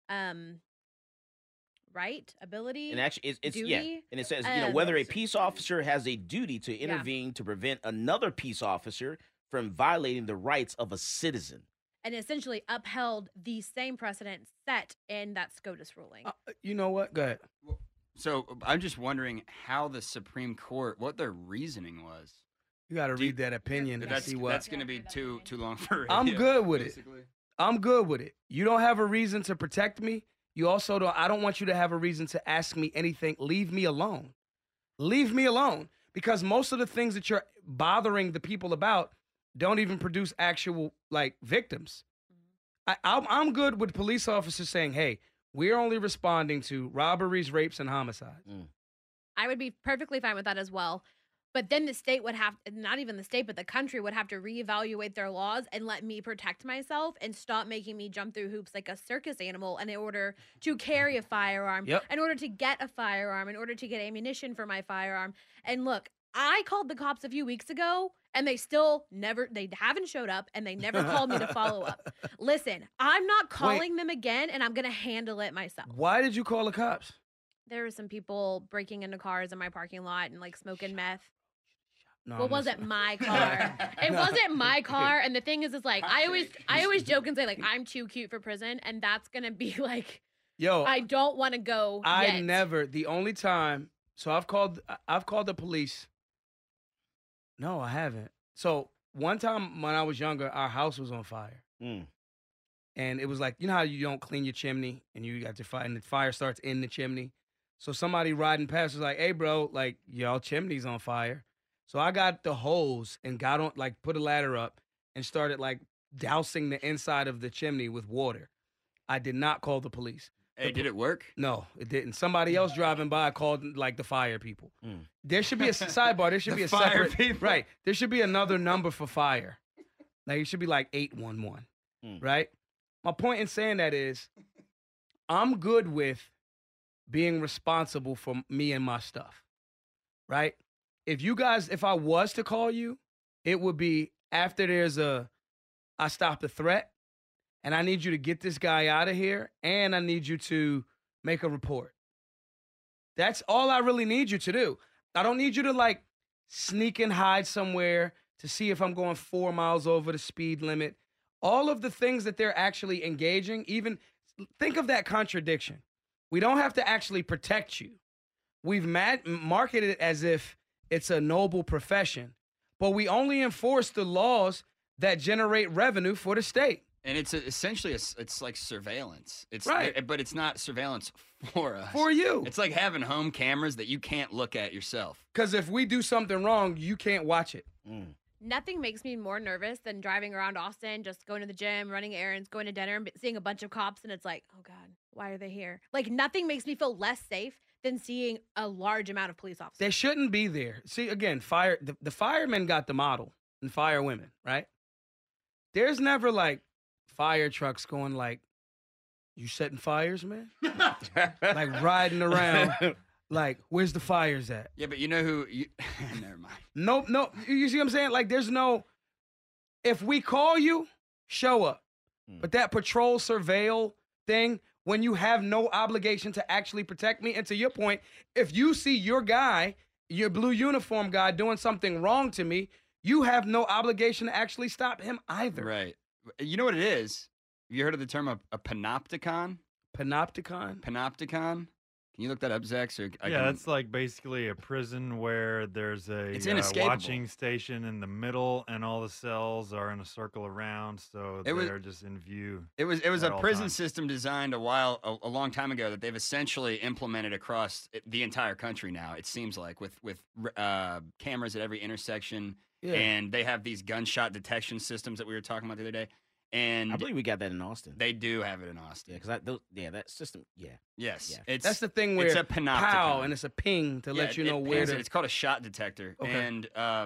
ability, and actually it's duty? Yeah, and it says whether a peace officer has a duty to intervene to prevent another peace officer from violating the rights of a citizen, and essentially upheld the same precedent set in that SCOTUS ruling. You know what? Go ahead. So I'm just wondering how the Supreme Court, what their reasoning was. You got to read that opinion and see what. That's going to be too long for radio. I'm good with it. I'm good with it. You don't have a reason to protect me. You also don't. I don't want you to have a reason to ask me anything. Leave me alone. Leave me alone. Because most of the things that you're bothering the people about don't even produce actual victims. I'm good with police officers saying, "Hey, we're only responding to robberies, rapes, and homicides." I would be perfectly fine with that as well. But then the state would have, not even the state, but the country would have to reevaluate their laws and let me protect myself and stop making me jump through hoops like a circus animal in order to carry a firearm, in order to get a firearm, in order to get ammunition for my firearm. And look, I called the cops a few weeks ago and they haven't showed up and they never called me to follow up. Listen, I'm not calling them again and I'm going to handle it myself. Why did you call the cops? There were some people breaking into cars in my parking lot and smoking meth. No, well, it wasn't my car. It wasn't my car. And the thing is I always joke and say I'm too cute for prison, and that's gonna be yo, I don't want to go. The only time. So I've called the police. No, I haven't. So one time when I was younger, our house was on fire. And it was how you don't clean your chimney and you got to fire, and the fire starts in the chimney. So somebody riding past was like, "Hey, bro, y'all chimney's on fire." So I got the hose and got on, put a ladder up and started dousing the inside of the chimney with water. I did not call the police. Hey, did it work? No, it didn't. Somebody else driving by called the fire people. There should be a sidebar. There should be a fire separate. people. Right. There should be another number for fire. It should be 811. Right. My point in saying that is, I'm good with being responsible for me and my stuff. Right. If I was to call you, it would be after I stopped the threat and I need you to get this guy out of here and I need you to make a report. That's all I really need you to do. I don't need you to sneak and hide somewhere to see if I'm going 4 miles over the speed limit. All of the things that they're actually engaging, even think of that contradiction. We don't have to actually protect you. We've marketed it as if it's a noble profession, but we only enforce the laws that generate revenue for the state. And it's essentially it's like surveillance. It's right, but it's not surveillance for us. For you. It's like having home cameras that you can't look at yourself. Because if we do something wrong, you can't watch it. Nothing makes me more nervous than driving around Austin, just going to the gym, running errands, going to dinner, and seeing a bunch of cops, and it's like, oh God, why are they here? Like, nothing makes me feel less safe than seeing a large amount of police officers. They shouldn't be there. See, again, the firemen got the model and fire women, right? There's never like fire trucks going like, you setting fires, man? Like riding around. Like, where's the fires at? Yeah, but you know who? Never mind. Nope. You see what I'm saying? Like, there's no. If we call you, show up. But that patrol surveil thing, when you have no obligation to actually protect me, and to your point, if you see your guy, your blue uniform guy, doing something wrong to me, you have no obligation to actually stop him either. Right. You know what it is? Have you heard of the term a panopticon? Panopticon? Panopticon? Can you look that up, Zach? So that's like basically a prison where there's a watching station in the middle, and all the cells are in a circle around, so they're just in view. It was a prison system designed a long time ago that they've essentially implemented across the entire country now. It seems like with cameras at every intersection, and they have these gunshot detection systems that we were talking about the other day. And I believe we got that in Austin. They do have it in Austin. Yeah, because that system. Yeah. Yes. Yeah. That's the thing where it's a panopticon. Pow, and it's a ping to let you know where to. It's called a shot detector. Okay. And I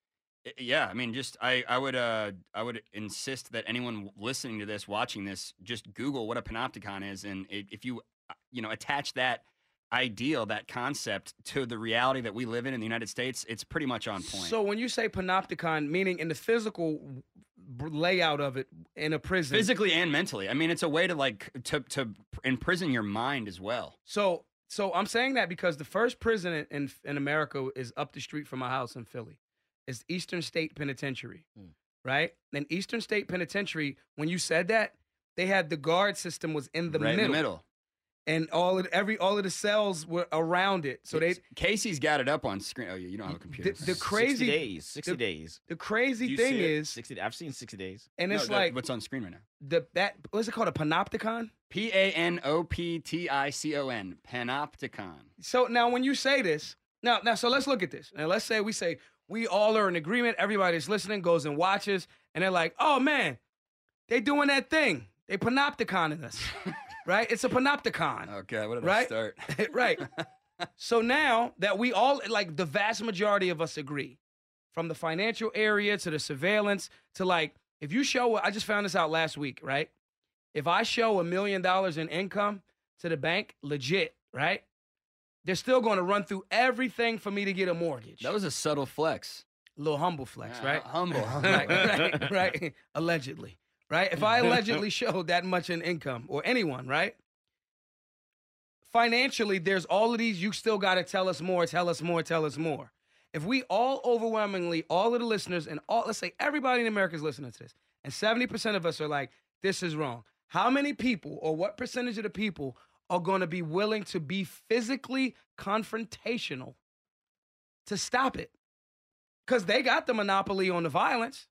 mean, just I would insist that anyone listening to this, watching this, just Google what a panopticon is, and if you attach that ideal, that concept to the reality that we live in the United States, it's pretty much on point. So when you say panopticon, meaning in the physical layout of it in a prison, physically and mentally, I mean, it's a way to to imprison your mind as well. So I'm saying that because the first prison in America is up the street from my house in Philly. It's Eastern State Penitentiary, right? And Eastern State Penitentiary, when you said that, they had the guard system was in the middle. And all of the cells were around it. So Casey's got it up on screen. Oh, yeah, you don't have a computer. The crazy 60 days. The crazy thing is 60. I've seen 60 days. And it's like what's on screen right now. What's it called? A panopticon? Panopticon. Panopticon. So now when you say this, now so let's look at this. Now let's say we all are in agreement. Everybody that's listening goes and watches, and they're like, oh man, they doing that thing. They panopticoning us. Right? It's a panopticon. Okay, what did I start? Right. So now that we all, like the vast majority of us agree, from the financial area to the surveillance to if you show, I just found this out last week, right? If I show $1 million in income to the bank, legit, right? They're still going to run through everything for me to get a mortgage. That was a subtle flex. A little humble flex, right? Humble. right. Allegedly. Right? If I allegedly showed that much in income, or anyone, right? Financially, there's all of these, you still got to tell us more. If we all overwhelmingly, all of the listeners, and let's say everybody in America is listening to this, and 70% of us are like, this is wrong. How many people, or what percentage of the people, are going to be willing to be physically confrontational to stop it? Because they got the monopoly on the violence.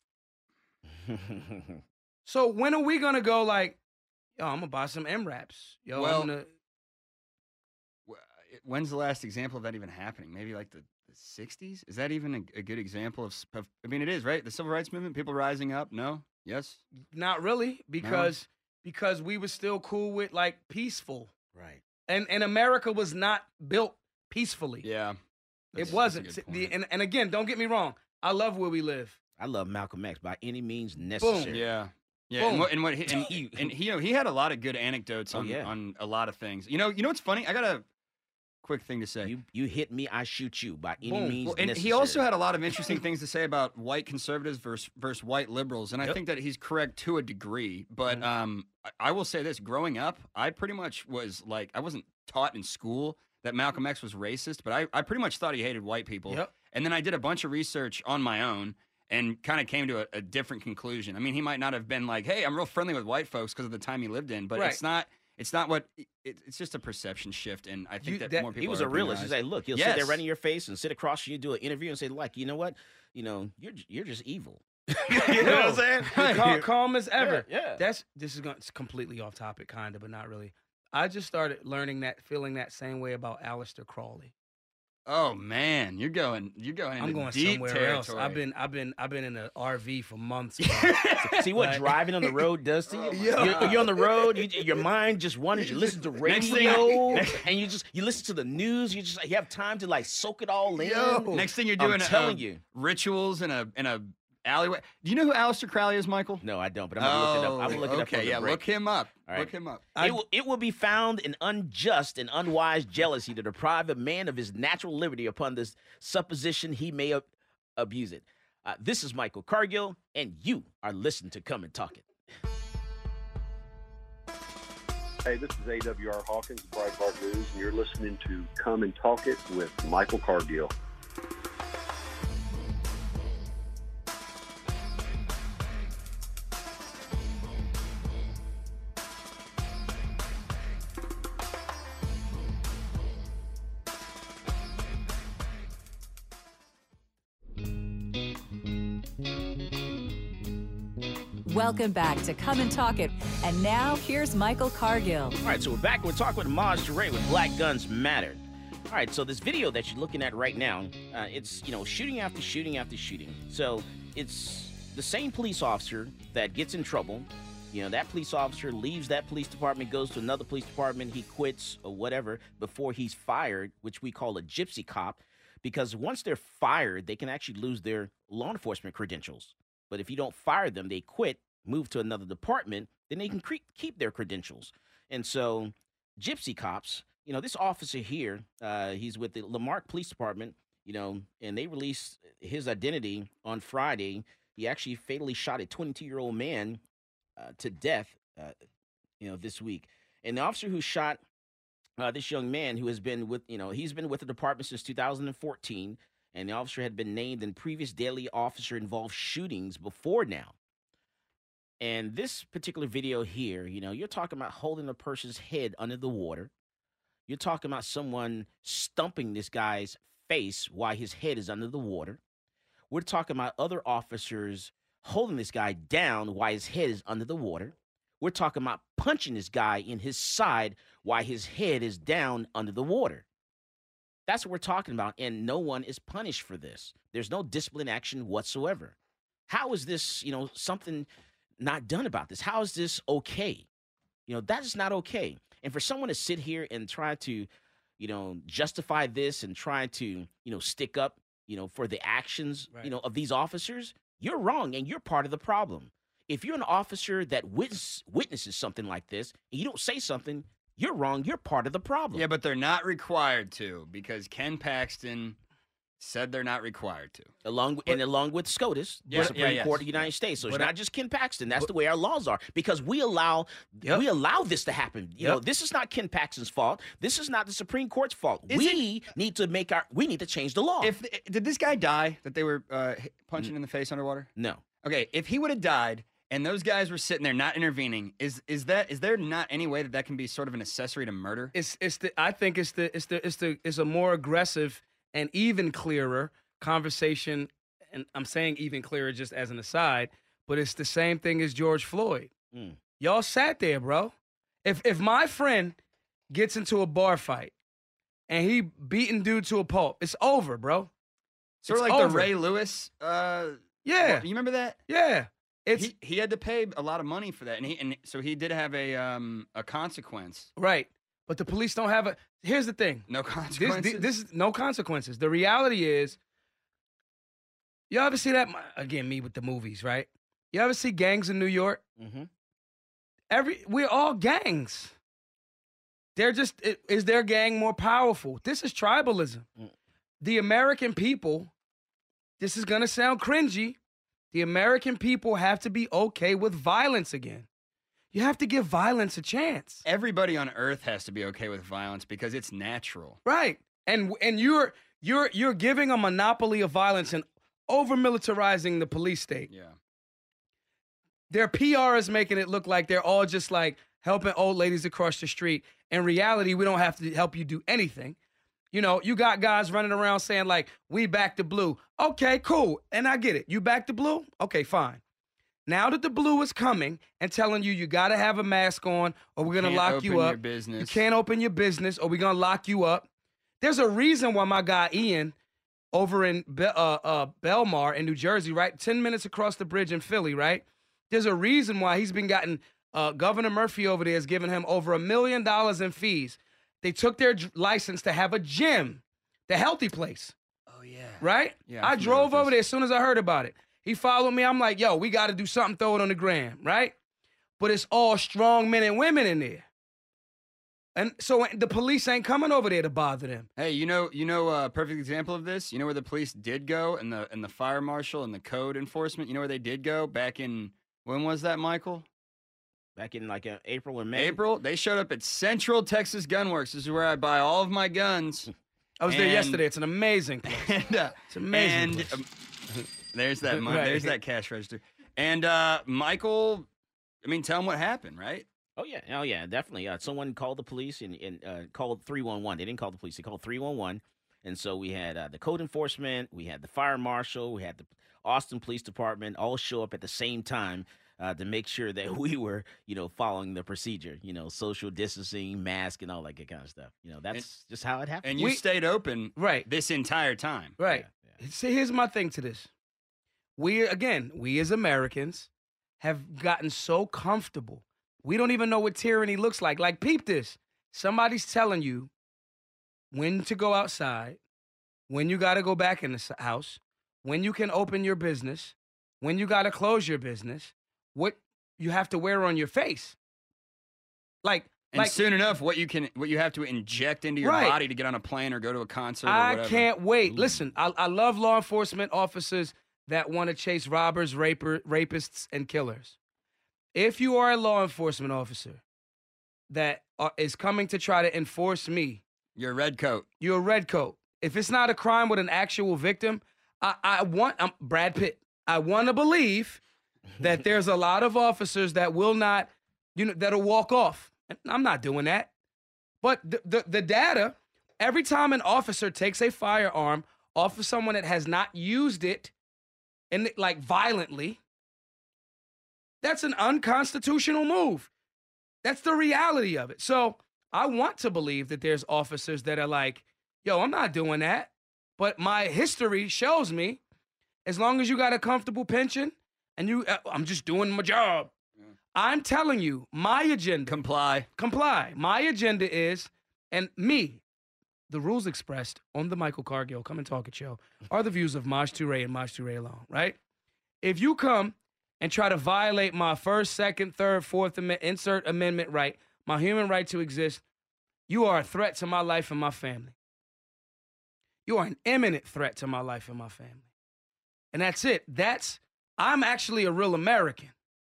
So when are we going to go like, yo, I'm going to buy some M-Raps. Yo, well, I'm going to... When's the last example of that even happening? Maybe like the 60s? Is that even a good example of... I mean, it is, right? The civil rights movement, people rising up? No? Yes? Not really, because we were still cool with peaceful. Right. And America was not built peacefully. Yeah. It wasn't. And again, don't get me wrong. I love where we live. I love Malcolm X by any means necessary. Boom. Yeah. Yeah, he had a lot of good anecdotes on a lot of things. You know what's funny? I got a quick thing to say. You hit me, I shoot you by any means necessary. And he also had a lot of interesting things to say about white conservatives versus white liberals, and I think that he's correct to a degree. But I will say this: growing up, I pretty much was I wasn't taught in school that Malcolm X was racist, but I pretty much thought he hated white people. Yep. And then I did a bunch of research on my own and kind of came to a different conclusion. I mean, he might not have been like, hey, I'm real friendly with white folks because of the time he lived in, but it's not It's not what it's just a perception shift, and I think that more people. He was a realist. He's like, look, he'll yes. sit there right in your face and sit across from you, do an interview, and say, like, you know what, you're just evil. You know what I'm saying? Calm as ever. Yeah. It's completely off topic, kind of, but not really. I just started feeling that same way about Aleister Crowley. Oh man, you're going. I'm going deep somewhere territory. else. I've been in an RV for months. See what driving on the road does to you? You're on the road. Your mind just wanders. You listen to radio, and you listen to the news. You have time to like soak it all in. Next thing you're doing, I'm telling you, rituals in a alleyway. Do you know who Aleister Crowley is, Michael? No, I don't. But I'm gonna look it up. I'm gonna look it up. Okay, yeah, look him up. All right. Look him up. It will be found in unjust and unwise jealousy to deprive a man of his natural liberty upon this supposition he may abuse it. This is Michael Cargill, and you are listening to Come and Talk It. Hey, this is AWR Hawkins, Breitbart News, and you're listening to Come and Talk It with Michael Cargill. Welcome back to Come and Talk It. And now, here's Michael Cargill. All right, so we're back. We're talking with Maj Toure with Black Guns Matter. All right, so this video that you're looking at right now, it's, shooting after shooting after shooting. So it's the same police officer that gets in trouble. That police officer leaves that police department, goes to another police department, he quits or whatever before he's fired, which we call a gypsy cop, because once they're fired, they can actually lose their law enforcement credentials. But if you don't fire them, they quit, move to another department, then they can keep their credentials. And so gypsy cops, this officer here, he's with the Lamarck Police Department, and they released his identity on Friday. He actually fatally shot a 22-year-old man to death, this week. And the officer who shot this young man, who has been with, he's been with the department since 2014, and the officer had been named in previous daily officer-involved shootings before now. And this particular video here, you're talking about holding a person's head under the water. You're talking about someone stumping this guy's face while his head is under the water. We're talking about other officers holding this guy down while his head is under the water. We're talking about punching this guy in his side while his head is down under the water. That's what we're talking about, and no one is punished for this. There's no discipline action whatsoever. How is this, something not done about this? How is this okay? That is not okay. And for someone to sit here and try to, justify this and try to, stick up, for the actions, right, of these officers, you're wrong, and you're part of the problem. If you're an officer that witnesses something like this, and you don't say something, you're wrong. You're part of the problem. Yeah, but they're not required to, because Ken Paxton said they're not required to. Along with SCOTUS, the Supreme Court of the United States. So it's not just Ken Paxton. That's the way our laws are, because we allow this to happen. This is not Ken Paxton's fault. This is not the Supreme Court's fault. We need to change the law. Did this guy die that they were punching in the face underwater? No. Okay, if he would have died and those guys were sitting there not intervening, is there not any way that can be sort of an accessory to murder? I think it's a more aggressive and even clearer conversation, and I'm saying even clearer just as an aside, but it's the same thing as George Floyd. Y'all sat there, bro. If my friend gets into a bar fight and he beating dude to a pulp, it's over, bro. Sort of like the Ray Lewis. Yeah, you remember that? Yeah, he had to pay a lot of money for that, and so he did have a consequence. Right. But the police don't have here's the thing. No consequences? This is no consequences. The reality is, you ever see that, again, me with the movies, right? You ever see gangs in New York? Mm-hmm. We're all gangs. They're just, is their gang more powerful? This is tribalism. The American people, this is going to sound cringy, the American people have to be okay with violence again. You have to give violence a chance. Everybody on earth has to be okay with violence because it's natural. Right. And you're giving a monopoly of violence and over-militarizing the police state. Yeah. Their PR is making it look like they're all just like helping old ladies across the street. In reality, we don't have to help you do anything. You know, you got guys running around saying, like, we back the blue. Okay, cool. And I get it. You back the blue? Okay, fine. Now that the blue is coming and telling you got to have a mask on or we're going to lock you up. You can't open your business or we're going to lock you up. There's a reason why my guy Ian over in Belmar in New Jersey, right? 10 minutes across the bridge in Philly, right? There's a reason why he's been gotten, Governor Murphy over there has given him over $1 million in fees. They took their license to have a gym, the Healthy Place. Oh, yeah. Right? Yeah, I drove over there as soon as I heard about it. He followed me. I'm like, yo, we got to do something, throw it on the gram, right? But it's all strong men and women in there. And so the police ain't coming over there to bother them. Hey, you know a perfect example of this? You know where the police did go and the fire marshal and the code enforcement? You know where they did go back in, when was that, Michael? Back in like April or May. April, they showed up at Central Texas Gun Works. This is where I buy all of my guns. I was there yesterday. It's an amazing place. It's amazing. And there's that money. There's that cash register. And Michael, I mean, tell him what happened, right? Oh yeah, definitely. Someone called the police and called 311. They didn't call the police; they called 311. And so we had the code enforcement, we had the fire marshal, we had the Austin Police Department all show up at the same time to make sure that we were, following the procedure. Social distancing, mask, and all that good kind of stuff. That's just how it happened. And you stayed open this entire time. Right. Yeah. See, here's my thing to this. We as Americans have gotten so comfortable. We don't even know what tyranny looks like. Like, peep this. Somebody's telling you when to go outside, when you got to go back in the house, when you can open your business, when you got to close your business, what you have to wear on your face. And soon enough, what you have to inject into your body to get on a plane or go to a concert or whatever. I can't wait. Listen, I love law enforcement officers that want to chase robbers, rapists, and killers. If you are a law enforcement officer that is coming to try to enforce me, you're a red coat. You're a red coat. If it's not a crime with an actual victim, I'm Brad Pitt. I want to believe that there's a lot of officers that will not, that'll walk off. I'm not doing that. But the data, every time an officer takes a firearm off of someone that has not used it, and violently, that's an unconstitutional move. That's the reality of it. So I want to believe that there's officers that are like, yo, I'm not doing that. But my history shows me, as long as you got a comfortable pension and I'm just doing my job. Yeah. I'm telling you, my agenda. Comply. My agenda is, and me, the rules expressed on the Michael Cargill Come and Talk It show are the views of Maj Toure and Maj Toure alone, right? If you come and try to violate my first, second, third, fourth insert amendment right, my human right to exist, you are a threat to my life and my family. You are an imminent threat to my life and my family. And that's it. I'm actually a real American.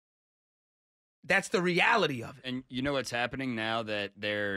That's the reality of it. And you know what's happening now that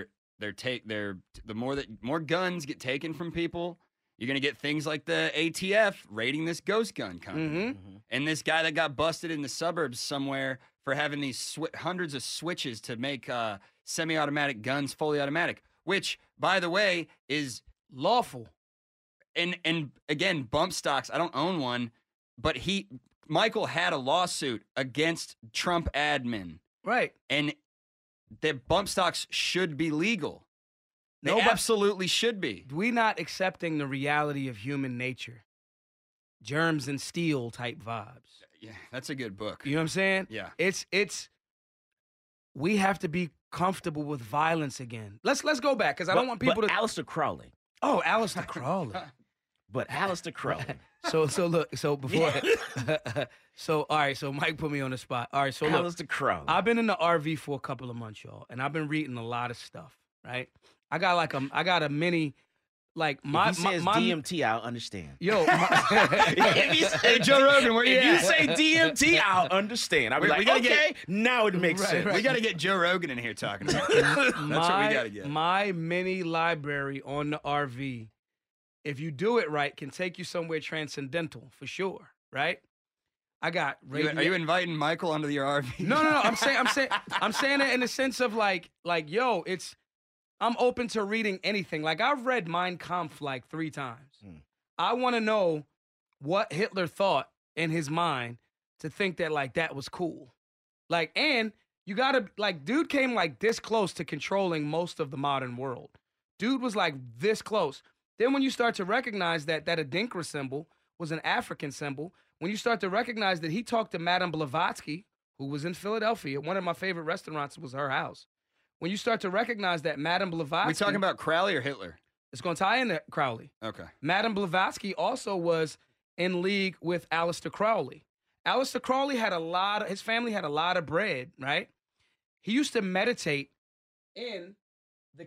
the more guns get taken from people, you're going to get things like the ATF raiding this ghost gun company. Mm-hmm. And this guy that got busted in the suburbs somewhere for having these hundreds of switches to make semi-automatic guns fully automatic, which, by the way, is lawful. And again, bump stocks, I don't own one, but Michael had a lawsuit against Trump admin. Right. And the bump stocks should be legal. They absolutely should be. We're not accepting the reality of human nature. Germs and Steel type vibes. Yeah, that's a good book. You know what I'm saying? Yeah. We have to be comfortable with violence again. Let's go back, because I don't want people to. Aleister Crowley. Oh, Aleister Crowley. But Aleister Crowley. All right, so Mike put me on the spot. All right, so look. Aleister Crowley. I've been in the RV for a couple of months, y'all, and I've been reading a lot of stuff, right? I got a mini, like, my... If he says DMT, I'll understand. Yo. Hey, Joe Rogan, where you If you say DMT, I'll understand. I'll be like, now it makes sense. Right. We got to get Joe Rogan in here talking about it. That's what we got to get. My mini library on the RV, if you do it right, can take you somewhere transcendental, for sure, right? I got Are you inviting Michael onto your RV? No. I'm saying it in the sense of like, yo, I'm open to reading anything. Like, I've read Mein Kampf like 3 times. I want to know what Hitler thought in his mind to think that like that was cool. Like, and you gotta, like, dude came like this close to controlling most of the modern world. Dude was like this close. Then when you start to recognize that Adinkra symbol was an African symbol, when you start to recognize that he talked to Madame Blavatsky, who was in Philadelphia, one of my favorite restaurants was her house. When you start to recognize that Madame Blavatsky... We talking about Crowley or Hitler? It's going to tie into Crowley. Okay. Madame Blavatsky also was in league with Aleister Crowley. Aleister Crowley his family had a lot of bread, right? He used to meditate in the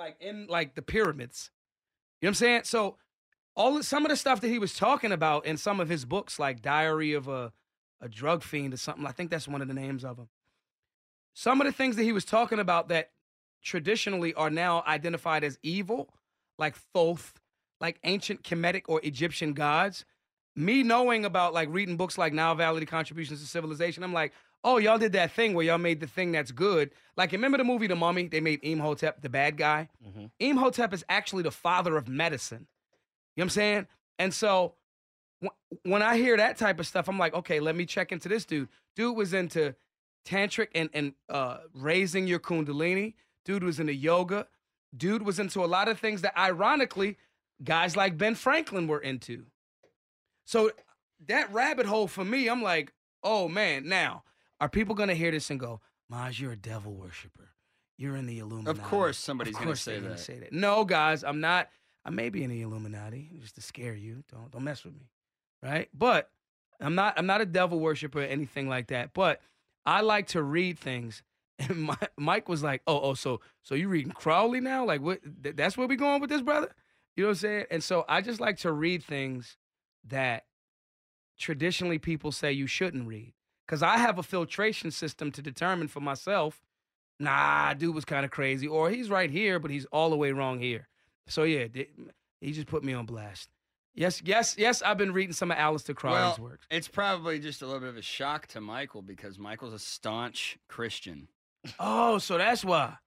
pyramids. You know what I'm saying? So some of the stuff that he was talking about in some of his books, like Diary of a Drug Fiend or something, I think that's one of the names of them. Some of the things that he was talking about that traditionally are now identified as evil, like Thoth, like ancient Kemetic or Egyptian gods. Me knowing about, like, reading books like Nile Valley, The Contributions to Civilization, I'm like, oh, y'all did that thing where y'all made the thing that's good. Like, remember the movie The Mummy? They made Imhotep the bad guy. Imhotep is actually the father of medicine. You know what I'm saying? And so when I hear that type of stuff, I'm like, okay, let me check into this dude. Dude was into tantric and raising your kundalini. Dude was into yoga. Dude was into a lot of things that, ironically, guys like Ben Franklin were into. So that rabbit hole for me, I'm like, oh, man, now, are people going to hear this and go, Maj, you're a devil worshiper. You're in the Illuminati. Of course somebody's going to say that. No, guys, I'm not. I may be in the Illuminati just to scare you. Don't mess with me, right? But I'm not a devil worshiper or anything like that. But I like to read things. And Mike was like, so you reading Crowley now? Like, what? That's where we going with this, brother? You know what I'm saying? And so I just like to read things that traditionally people say you shouldn't read. Because I have a filtration system to determine for myself, nah, dude was kind of crazy, or he's right here, but he's all the way wrong here. So, yeah, he just put me on blast. Yes, I've been reading some of Aleister Crowley's works. It's probably just a little bit of a shock to Michael because Michael's a staunch Christian. Oh, so that's why.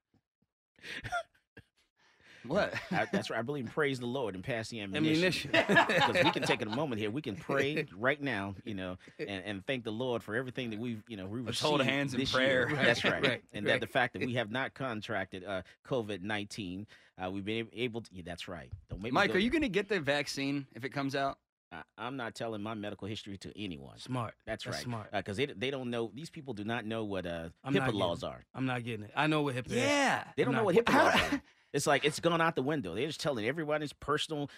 What? That's right. I believe in praise the Lord and pass the ammunition. Because we can take a moment here. We can pray right now, and thank the Lord for everything that we've Let's hold hands in prayer. Right. That's right. That the fact that we have not contracted COVID-19, we've been able to. Yeah, that's right. Mike, are you going to get the vaccine if it comes out? I'm not telling my medical history to anyone. Smart. That's right. Smart. Because they don't know. These people do not know what HIPAA laws are. I'm not getting it. I know what HIPAA is. Yeah. They don't know what HIPAA laws are. It's like it's gone out the window. They're just telling everybody's personal,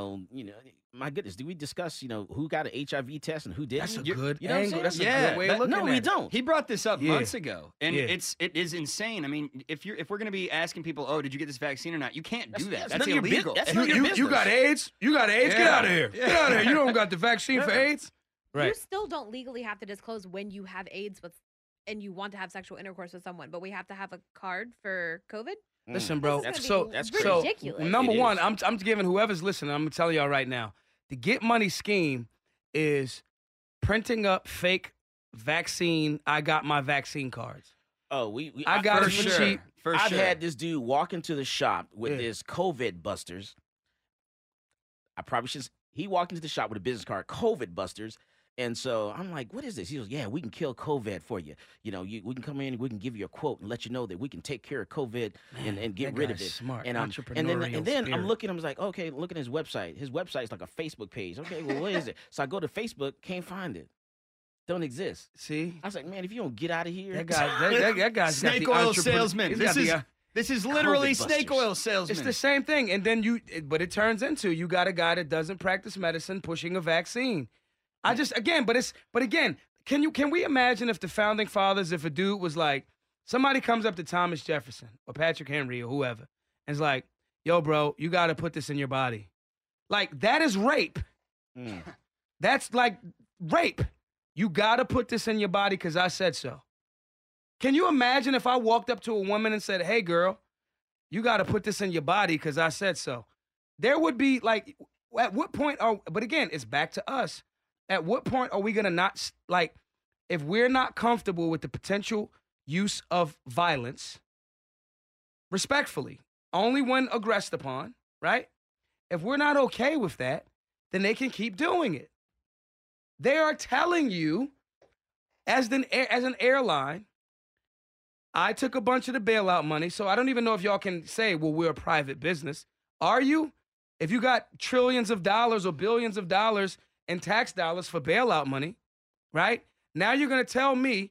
my goodness, do we discuss, who got an HIV test and who didn't? That's a good angle. That's a good way of looking at it. No, we don't. He brought this up months ago, and it is insane. I mean, if we're going to be asking people, oh, did you get this vaccine or not? You can't do that. That's illegal. You got AIDS? You got AIDS? Get out of here. Get out of here. You don't got the vaccine for AIDS? Right. You still don't legally have to disclose when you have AIDS and you want to have sexual intercourse with someone, but we have to have a card for COVID? Listen, bro. That's ridiculous. Number one, I'm giving whoever's listening, I'm telling y'all right now, the Get Money scheme is printing up fake vaccine. I got my vaccine cards. Oh, I got it for cheap. I've had this dude walk into the shop with his COVID busters. I probably should. He walked into the shop with a business card, COVID busters. And so I'm like, what is this? He goes, yeah, we can kill COVID for you. We can come in, we can give you a quote and let you know that we can take care of COVID and get rid of it. Smart, and then I'm looking, I was like, okay, look at his website. His website's like a Facebook page. Okay, well, what is it? So I go to Facebook, can't find it. Don't exist. See? I was like, man, if you don't get out of here. That guy's snake oil salesman. This is literally snake oil salesman. It's the same thing. And then but it turns into you got a guy that doesn't practice medicine pushing a vaccine. But again, can we imagine if the founding fathers, if a dude was like, somebody comes up to Thomas Jefferson or Patrick Henry or whoever, and is like, yo, bro, you got to put this in your body. Like, that is rape. That's like rape. You got to put this in your body because I said so. Can you imagine if I walked up to a woman and said, hey, girl, you got to put this in your body because I said so? There would be like, at what point but again, it's back to us. At what point are we going to not, like, if we're not comfortable with the potential use of violence, respectfully, only when aggressed upon, right? If we're not okay with that, then they can keep doing it. They are telling you, as an airline, I took a bunch of the bailout money, so I don't even know if y'all can say, well, we're a private business. Are you? If you got trillions of dollars or billions of dollars in tax dollars for bailout money, right? Now you're going to tell me,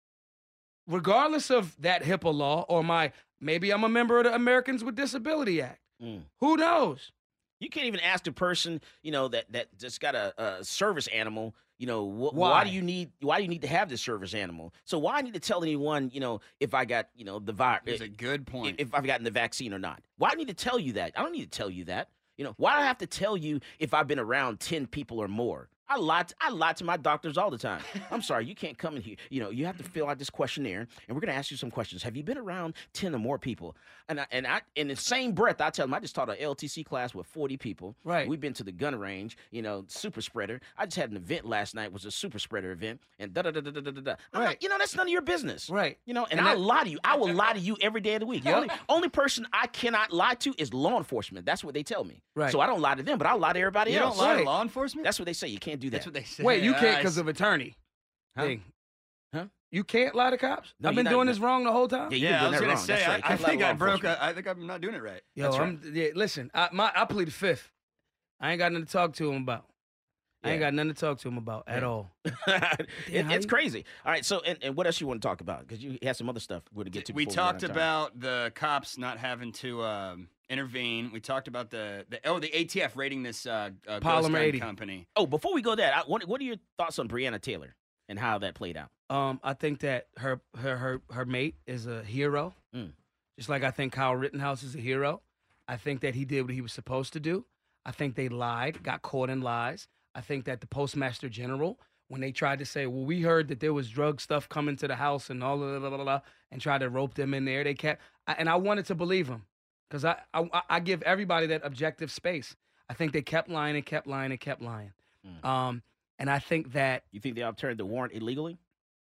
regardless of that HIPAA law or maybe I'm a member of the Americans with Disability Act. Who knows? You can't even ask a person, that just got a service animal, why do you need to have this service animal? So why I need to tell anyone, if I got, the virus? It's a good point. If I've gotten the vaccine or not. Why do I need to tell you that? I don't need to tell you that. Why do I have to tell you if I've been around 10 people or more? I lie to my doctors all the time. I'm sorry, you can't come in here. You have to fill out this questionnaire, and we're going to ask you some questions. Have you been around 10 or more people? And I, in the same breath, I tell them, I just taught an LTC class with 40 people. Right. We've been to the gun range, super spreader. I just had an event last night, was a super spreader event, and da-da-da-da-da-da-da. Right. That's none of your business. Right. And I lie to you. I will lie to you every day of the week. Yep. Only person I cannot lie to is law enforcement. That's what they tell me. Right. So I don't lie to them, but I lie to everybody You else. don't lie to law enforcement? That's what they say. You can't do that. That's what they say. Wait, you can't because of attorney thing. Huh? You can't lie to cops? No, I've been doing this wrong the whole time? Yeah, I was going to say, I think I'm not doing it right. Yo, listen, I plead the fifth. I ain't got nothing to talk to him about. I ain't got nothing to talk to him about at all. It's crazy. All right, so and what else you want to talk about? Because you have some other stuff we're to get to. We talked about the cops not having to intervene. We talked about the ATF rating this Polymer 80 company. Oh, before we go there, what are your thoughts on Breonna Taylor and how that played out? I think that her mate is a hero. Just like I think Kyle Rittenhouse is a hero. I think that he did what he was supposed to do. I think they lied, got caught in lies. I think that the Postmaster General, when they tried to say, well, we heard that there was drug stuff coming to the house and all of that, and tried to rope them in there, they kept, and I wanted to believe them because I give everybody that objective space. I think they kept lying and kept lying and kept lying. And I think that. You think they obtained the warrant illegally?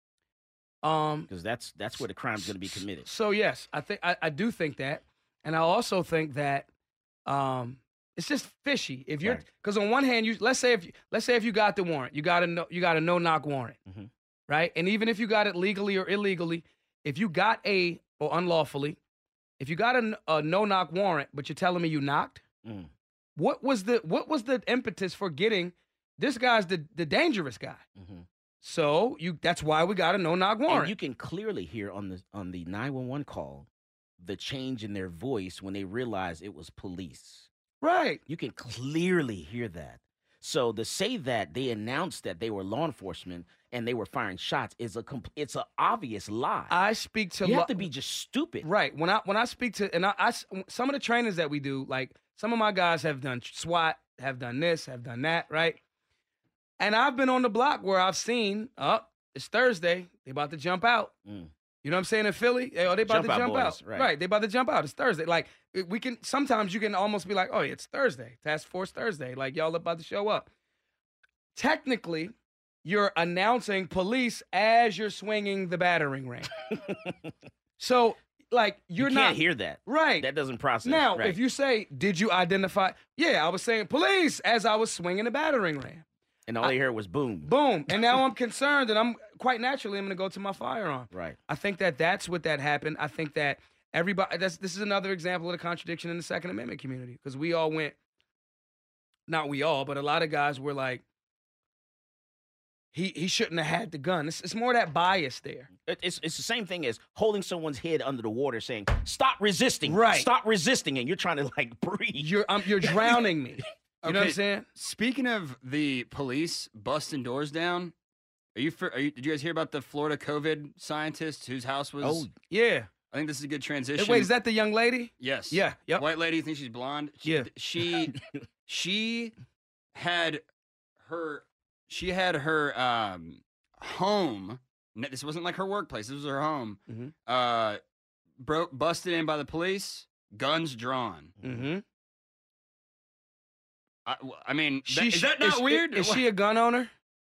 Because that's where the crime's going to be committed. So yes, I do think that, and I also think that it's just fishy. If you're because on one hand, let's say if you got the warrant, you got a no-knock warrant, right? And even if you got it legally or illegally, if you got or unlawfully, if you got a no-knock warrant, but you're telling me you knocked, what was the impetus for getting this guy's the dangerous guy? So that's why we got a no-knock warrant. And you can clearly hear on the 911 call the change in their voice when they realize it was police. Right. You can clearly hear that. So to say that they announced that they were law enforcement and they were firing shots it's an obvious lie. I speak to you have to be just stupid. Right. When I speak to and I some of the trainings that we do, like some of my guys have done SWAT, have done this, have done that, right? And I've been on the block where I've seen, it's Thursday, they about to jump out. You know what I'm saying? In Philly, they about to jump out. Right, they about to jump out. It's Thursday. Like, sometimes you can almost be like, oh, it's Thursday. Task Force Thursday. Like, y'all about to show up. Technically, you're announcing police as you're swinging the battering ram. So, like, you can't hear that. Right. That doesn't process. Now, if you say, did you identify? Yeah, I was saying police as I was swinging the battering ram. And all they heard was boom. Boom. And now I'm concerned and I'm going to go to my firearm. Right. I think that's what that happened. I think that everybody, this is another example of the contradiction in the Second Amendment community. Because we all went, not we all, but a lot of guys were like, he shouldn't have had the gun. It's more that bias there. It's the same thing as holding someone's head under the water saying, stop resisting. Right. Stop resisting. And you're trying to like breathe. You're drowning me. You know what I'm saying? Speaking of the police busting doors down, did you guys hear about the Florida COVID scientist whose house was? Oh, yeah. I think this is a good transition. Wait, is that the young lady? Yes. Yeah. Yep. White lady. You think she's blonde? She had her home. This wasn't like her workplace. This was her home. Busted in by the police. Guns drawn. I mean, is that not weird? Is she a gun owner?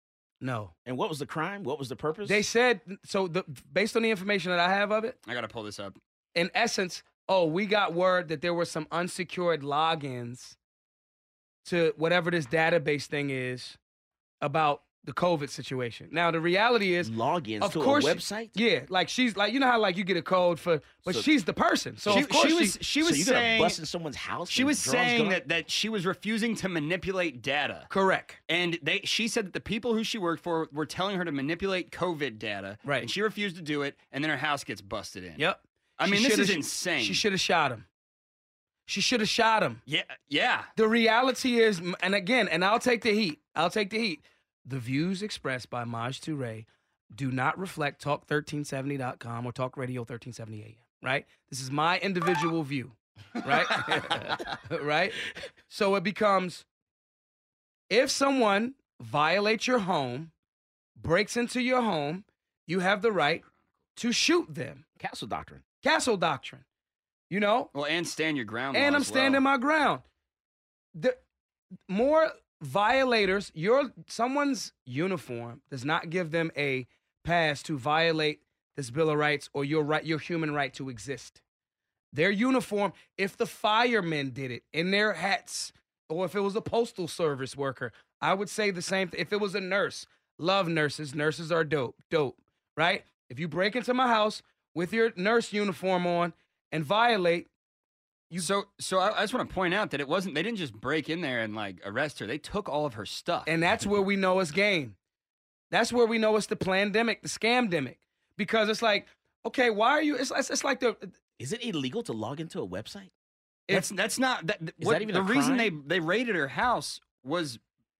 No. And what was the crime? What was the purpose? They said, based on the information that I have of it. I got to pull this up. In essence, we got word that there were some unsecured logins to whatever this database thing is about the COVID situation. Now, the reality is logins of to course a website? Yeah, like she's like, you know how like you get a code for, but she's the person. So of course she was saying, bust in someone's house. She was saying that she was refusing to manipulate data. Correct. And she said that the people who she worked for were telling her to manipulate COVID data. Right. And she refused to do it, and then her house gets busted in. Yep. I mean, this is insane. She should have shot him. She should have shot him. Yeah. The reality is, and I'll take the heat. The views expressed by Maj Toure do not reflect Talk1370.com or Talk Radio 1370 AM, right? This is my individual view, right? Right? So it becomes, if someone violates your home, breaks into your home, you have the right to shoot them. Castle Doctrine. You know? Well, and stand your ground. And I'm standing my ground. The more violators, someone's uniform does not give them a pass to violate this Bill of Rights or your human right to exist. Their uniform, if the firemen did it in their hats, or if it was a postal service worker, I would say the same thing. If it was a nurse, love nurses. Nurses are dope, right? If you break into my house with your nurse uniform on and violate, So I just want to point out that they didn't just break in there and like arrest her. They took all of her stuff. And that's where we know it's game. That's where we know it's the plandemic, the scamdemic. Because it's like, okay, why are you, it's like is it illegal to log into a website? That's not, is that even the a reason crime? they raided her house was.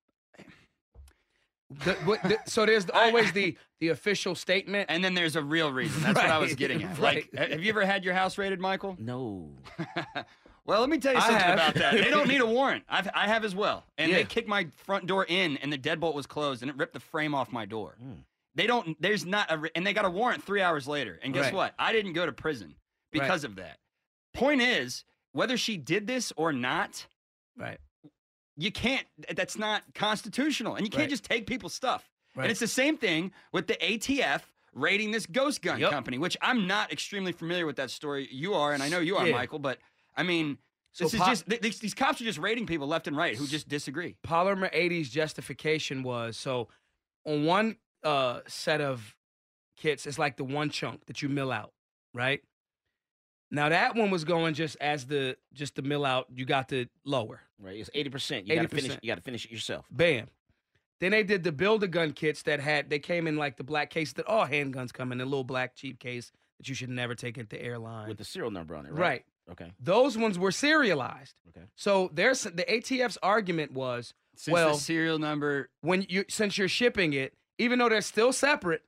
So there's always the official statement. And then there's a real reason. That's what I was getting at. Right. Like, have you ever had your house raided, Michael? No. Well, let me tell you I something have. about that. They don't need a warrant. I have as well. And Yeah. they kicked my front door in, and the deadbolt was closed, and it ripped the frame off my door. They don't. There's not and they got a warrant 3 hours later. And guess Right. what? I didn't go to prison because of that. Point is, whether she did this or not, right? You can't. That's not constitutional, and you can't Right. just take people's stuff. Right. And it's the same thing with the ATF raiding this ghost gun Yep. company, which I'm not extremely familiar with that story. You are, and I know you are, Yeah. Michael. But I mean, So this is just these cops are just raiding people left and right who just disagree. Polymer 80's justification was, so on one set of kits, it's like the one chunk that you mill out, right? Now that one was going just the mill out, you got the lower. Right, it's 80%. You gotta finish it yourself. Bam. Then they did the Build-A-Gun kits they came in like the black case that all handguns come in, a little black cheap case that you should never take at the airline. With the serial number on it, right? Right. Okay. Those ones were serialized. Okay. So the ATF's argument was, Since the serial number, since you're shipping it, even though they're still separate,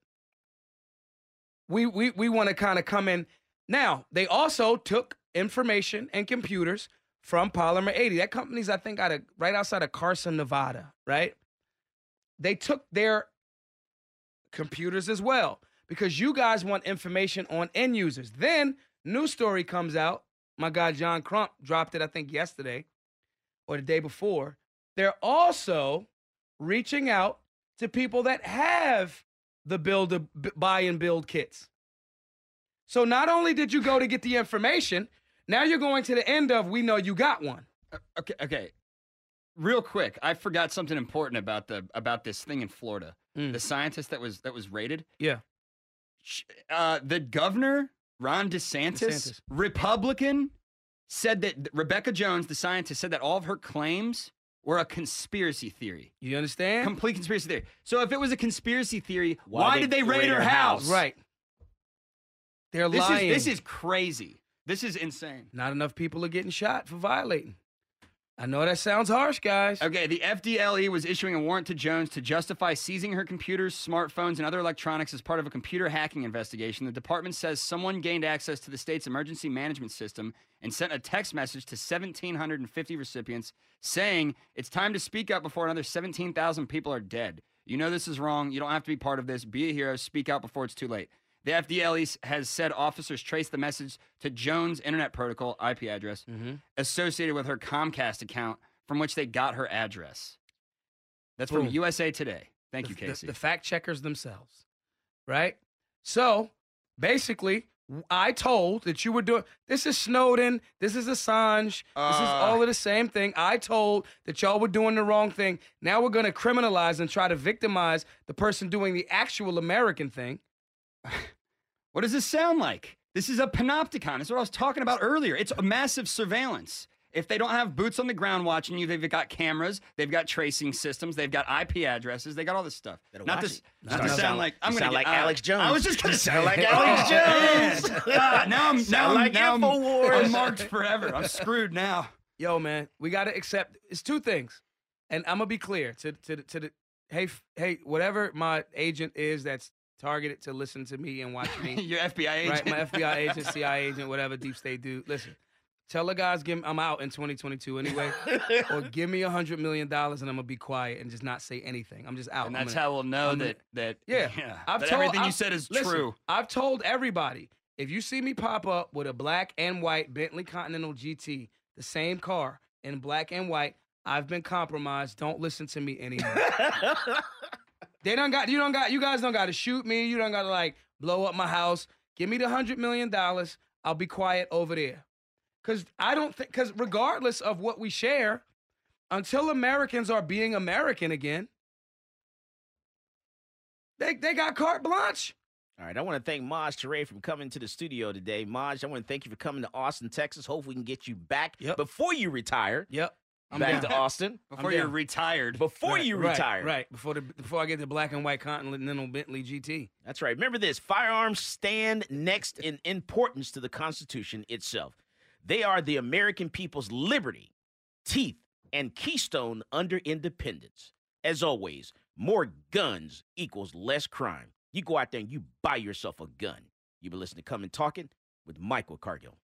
we want to kind of come in. Now, they also took information and computers from Polymer 80. That company's, I think, right outside of Carson, Nevada, right? They took their computers as well because you guys want information on end users. Then, news story comes out. My guy John Crump dropped it, I think, yesterday or the day before. They're also reaching out to people that have the buy and build kits. So not only did you go to get the information, now you're going to the end of, we know you got one. Okay. Real quick, I forgot something important about this thing in Florida. The scientist that was raided. Yeah. The governor, Ron DeSantis, Republican, said that Rebecca Jones, the scientist, said that all of her claims were a conspiracy theory. You understand? Complete conspiracy theory. So if it was a conspiracy theory, why did they raid her house? Right. They're lying. This is crazy. This is insane. Not enough people are getting shot for violating. I know that sounds harsh, guys. Okay, the FDLE was issuing a warrant to Jones to justify seizing her computers, smartphones, and other electronics as part of a computer hacking investigation. The department says someone gained access to the state's emergency management system and sent a text message to 1,750 recipients saying, "It's time to speak up before another 17,000 people are dead. You know this is wrong. You don't have to be part of this. Be a hero. Speak out before it's too late." The FDLE has said officers traced the message to Jones' internet protocol IP address associated with her Comcast account from which they got her address. That's from USA Today. Thank you, Casey. The fact checkers themselves, right? So basically, I told that you were doing. This is Snowden. This is Assange. This is all of the same thing. I told that y'all were doing the wrong thing. Now we're going to criminalize and try to victimize the person doing the actual American thing. What does this sound like? This is a panopticon. That's what I was talking about earlier. It's a massive surveillance. If they don't have boots on the ground watching you, they've got cameras, they've got tracing systems, they've got IP addresses, they got all this stuff. Not to sound like I'm going to like Alex Jones. I was just going to sound like Alex Jones. I'm marked forever. I'm screwed now. Yo, man, we got to accept. It's two things, and I'm gonna be clear to the hey, whatever my agent is that's targeted to listen to me and watch me. Your FBI agent, right? My FBI agent, CIA agent, whatever deep state dude. Listen. Tell the guys, I'm out in 2022 anyway, or give me $100 million and I'm gonna be quiet and just not say anything. I'm just out. And that's how we'll know that everything you said is true. I've told everybody, if you see me pop up with a black and white Bentley Continental GT, the same car in black and white, I've been compromised. Don't listen to me anymore. You guys don't got to shoot me. You don't got to like blow up my house. Give me the $100 million. I'll be quiet over there. Because regardless of what we share, until Americans are being American again, they got carte blanche. All right, I want to thank Maj Toure for coming to the studio today. Maj, I want to thank you for coming to Austin, Texas. Hope we can get you back before you retire. Yep. Back to Austin. Before you're retired. Before you retire. Right. Before I get the black and white Continental Bentley GT. That's right. Remember this, firearms stand next in importance to the Constitution itself. They are the American people's liberty, teeth, and keystone under independence. As always, more guns equals less crime. You go out there and you buy yourself a gun. You've been listening to Come and Talkin' with Michael Cargill.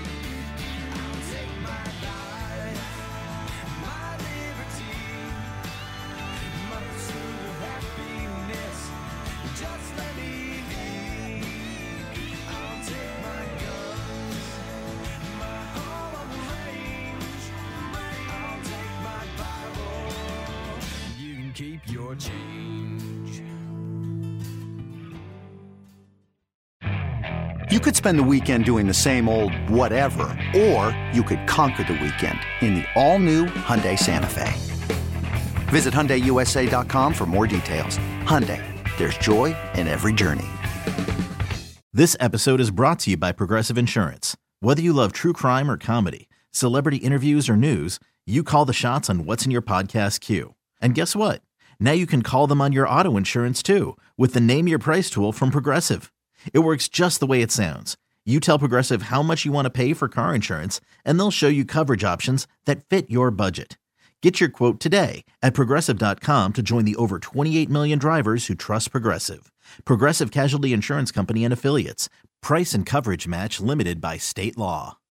Keep your change. You could spend the weekend doing the same old whatever, or you could conquer the weekend in the all-new Hyundai Santa Fe. Visit HyundaiUSA.com for more details. Hyundai, there's joy in every journey. This episode is brought to you by Progressive Insurance. Whether you love true crime or comedy, celebrity interviews or news, you call the shots on what's in your podcast queue. And guess what? Now you can call them on your auto insurance too with the Name Your Price tool from Progressive. It works just the way it sounds. You tell Progressive how much you want to pay for car insurance, and they'll show you coverage options that fit your budget. Get your quote today at Progressive.com to join the over 28 million drivers who trust Progressive. Progressive Casualty Insurance Company and Affiliates. Price and coverage match limited by state law.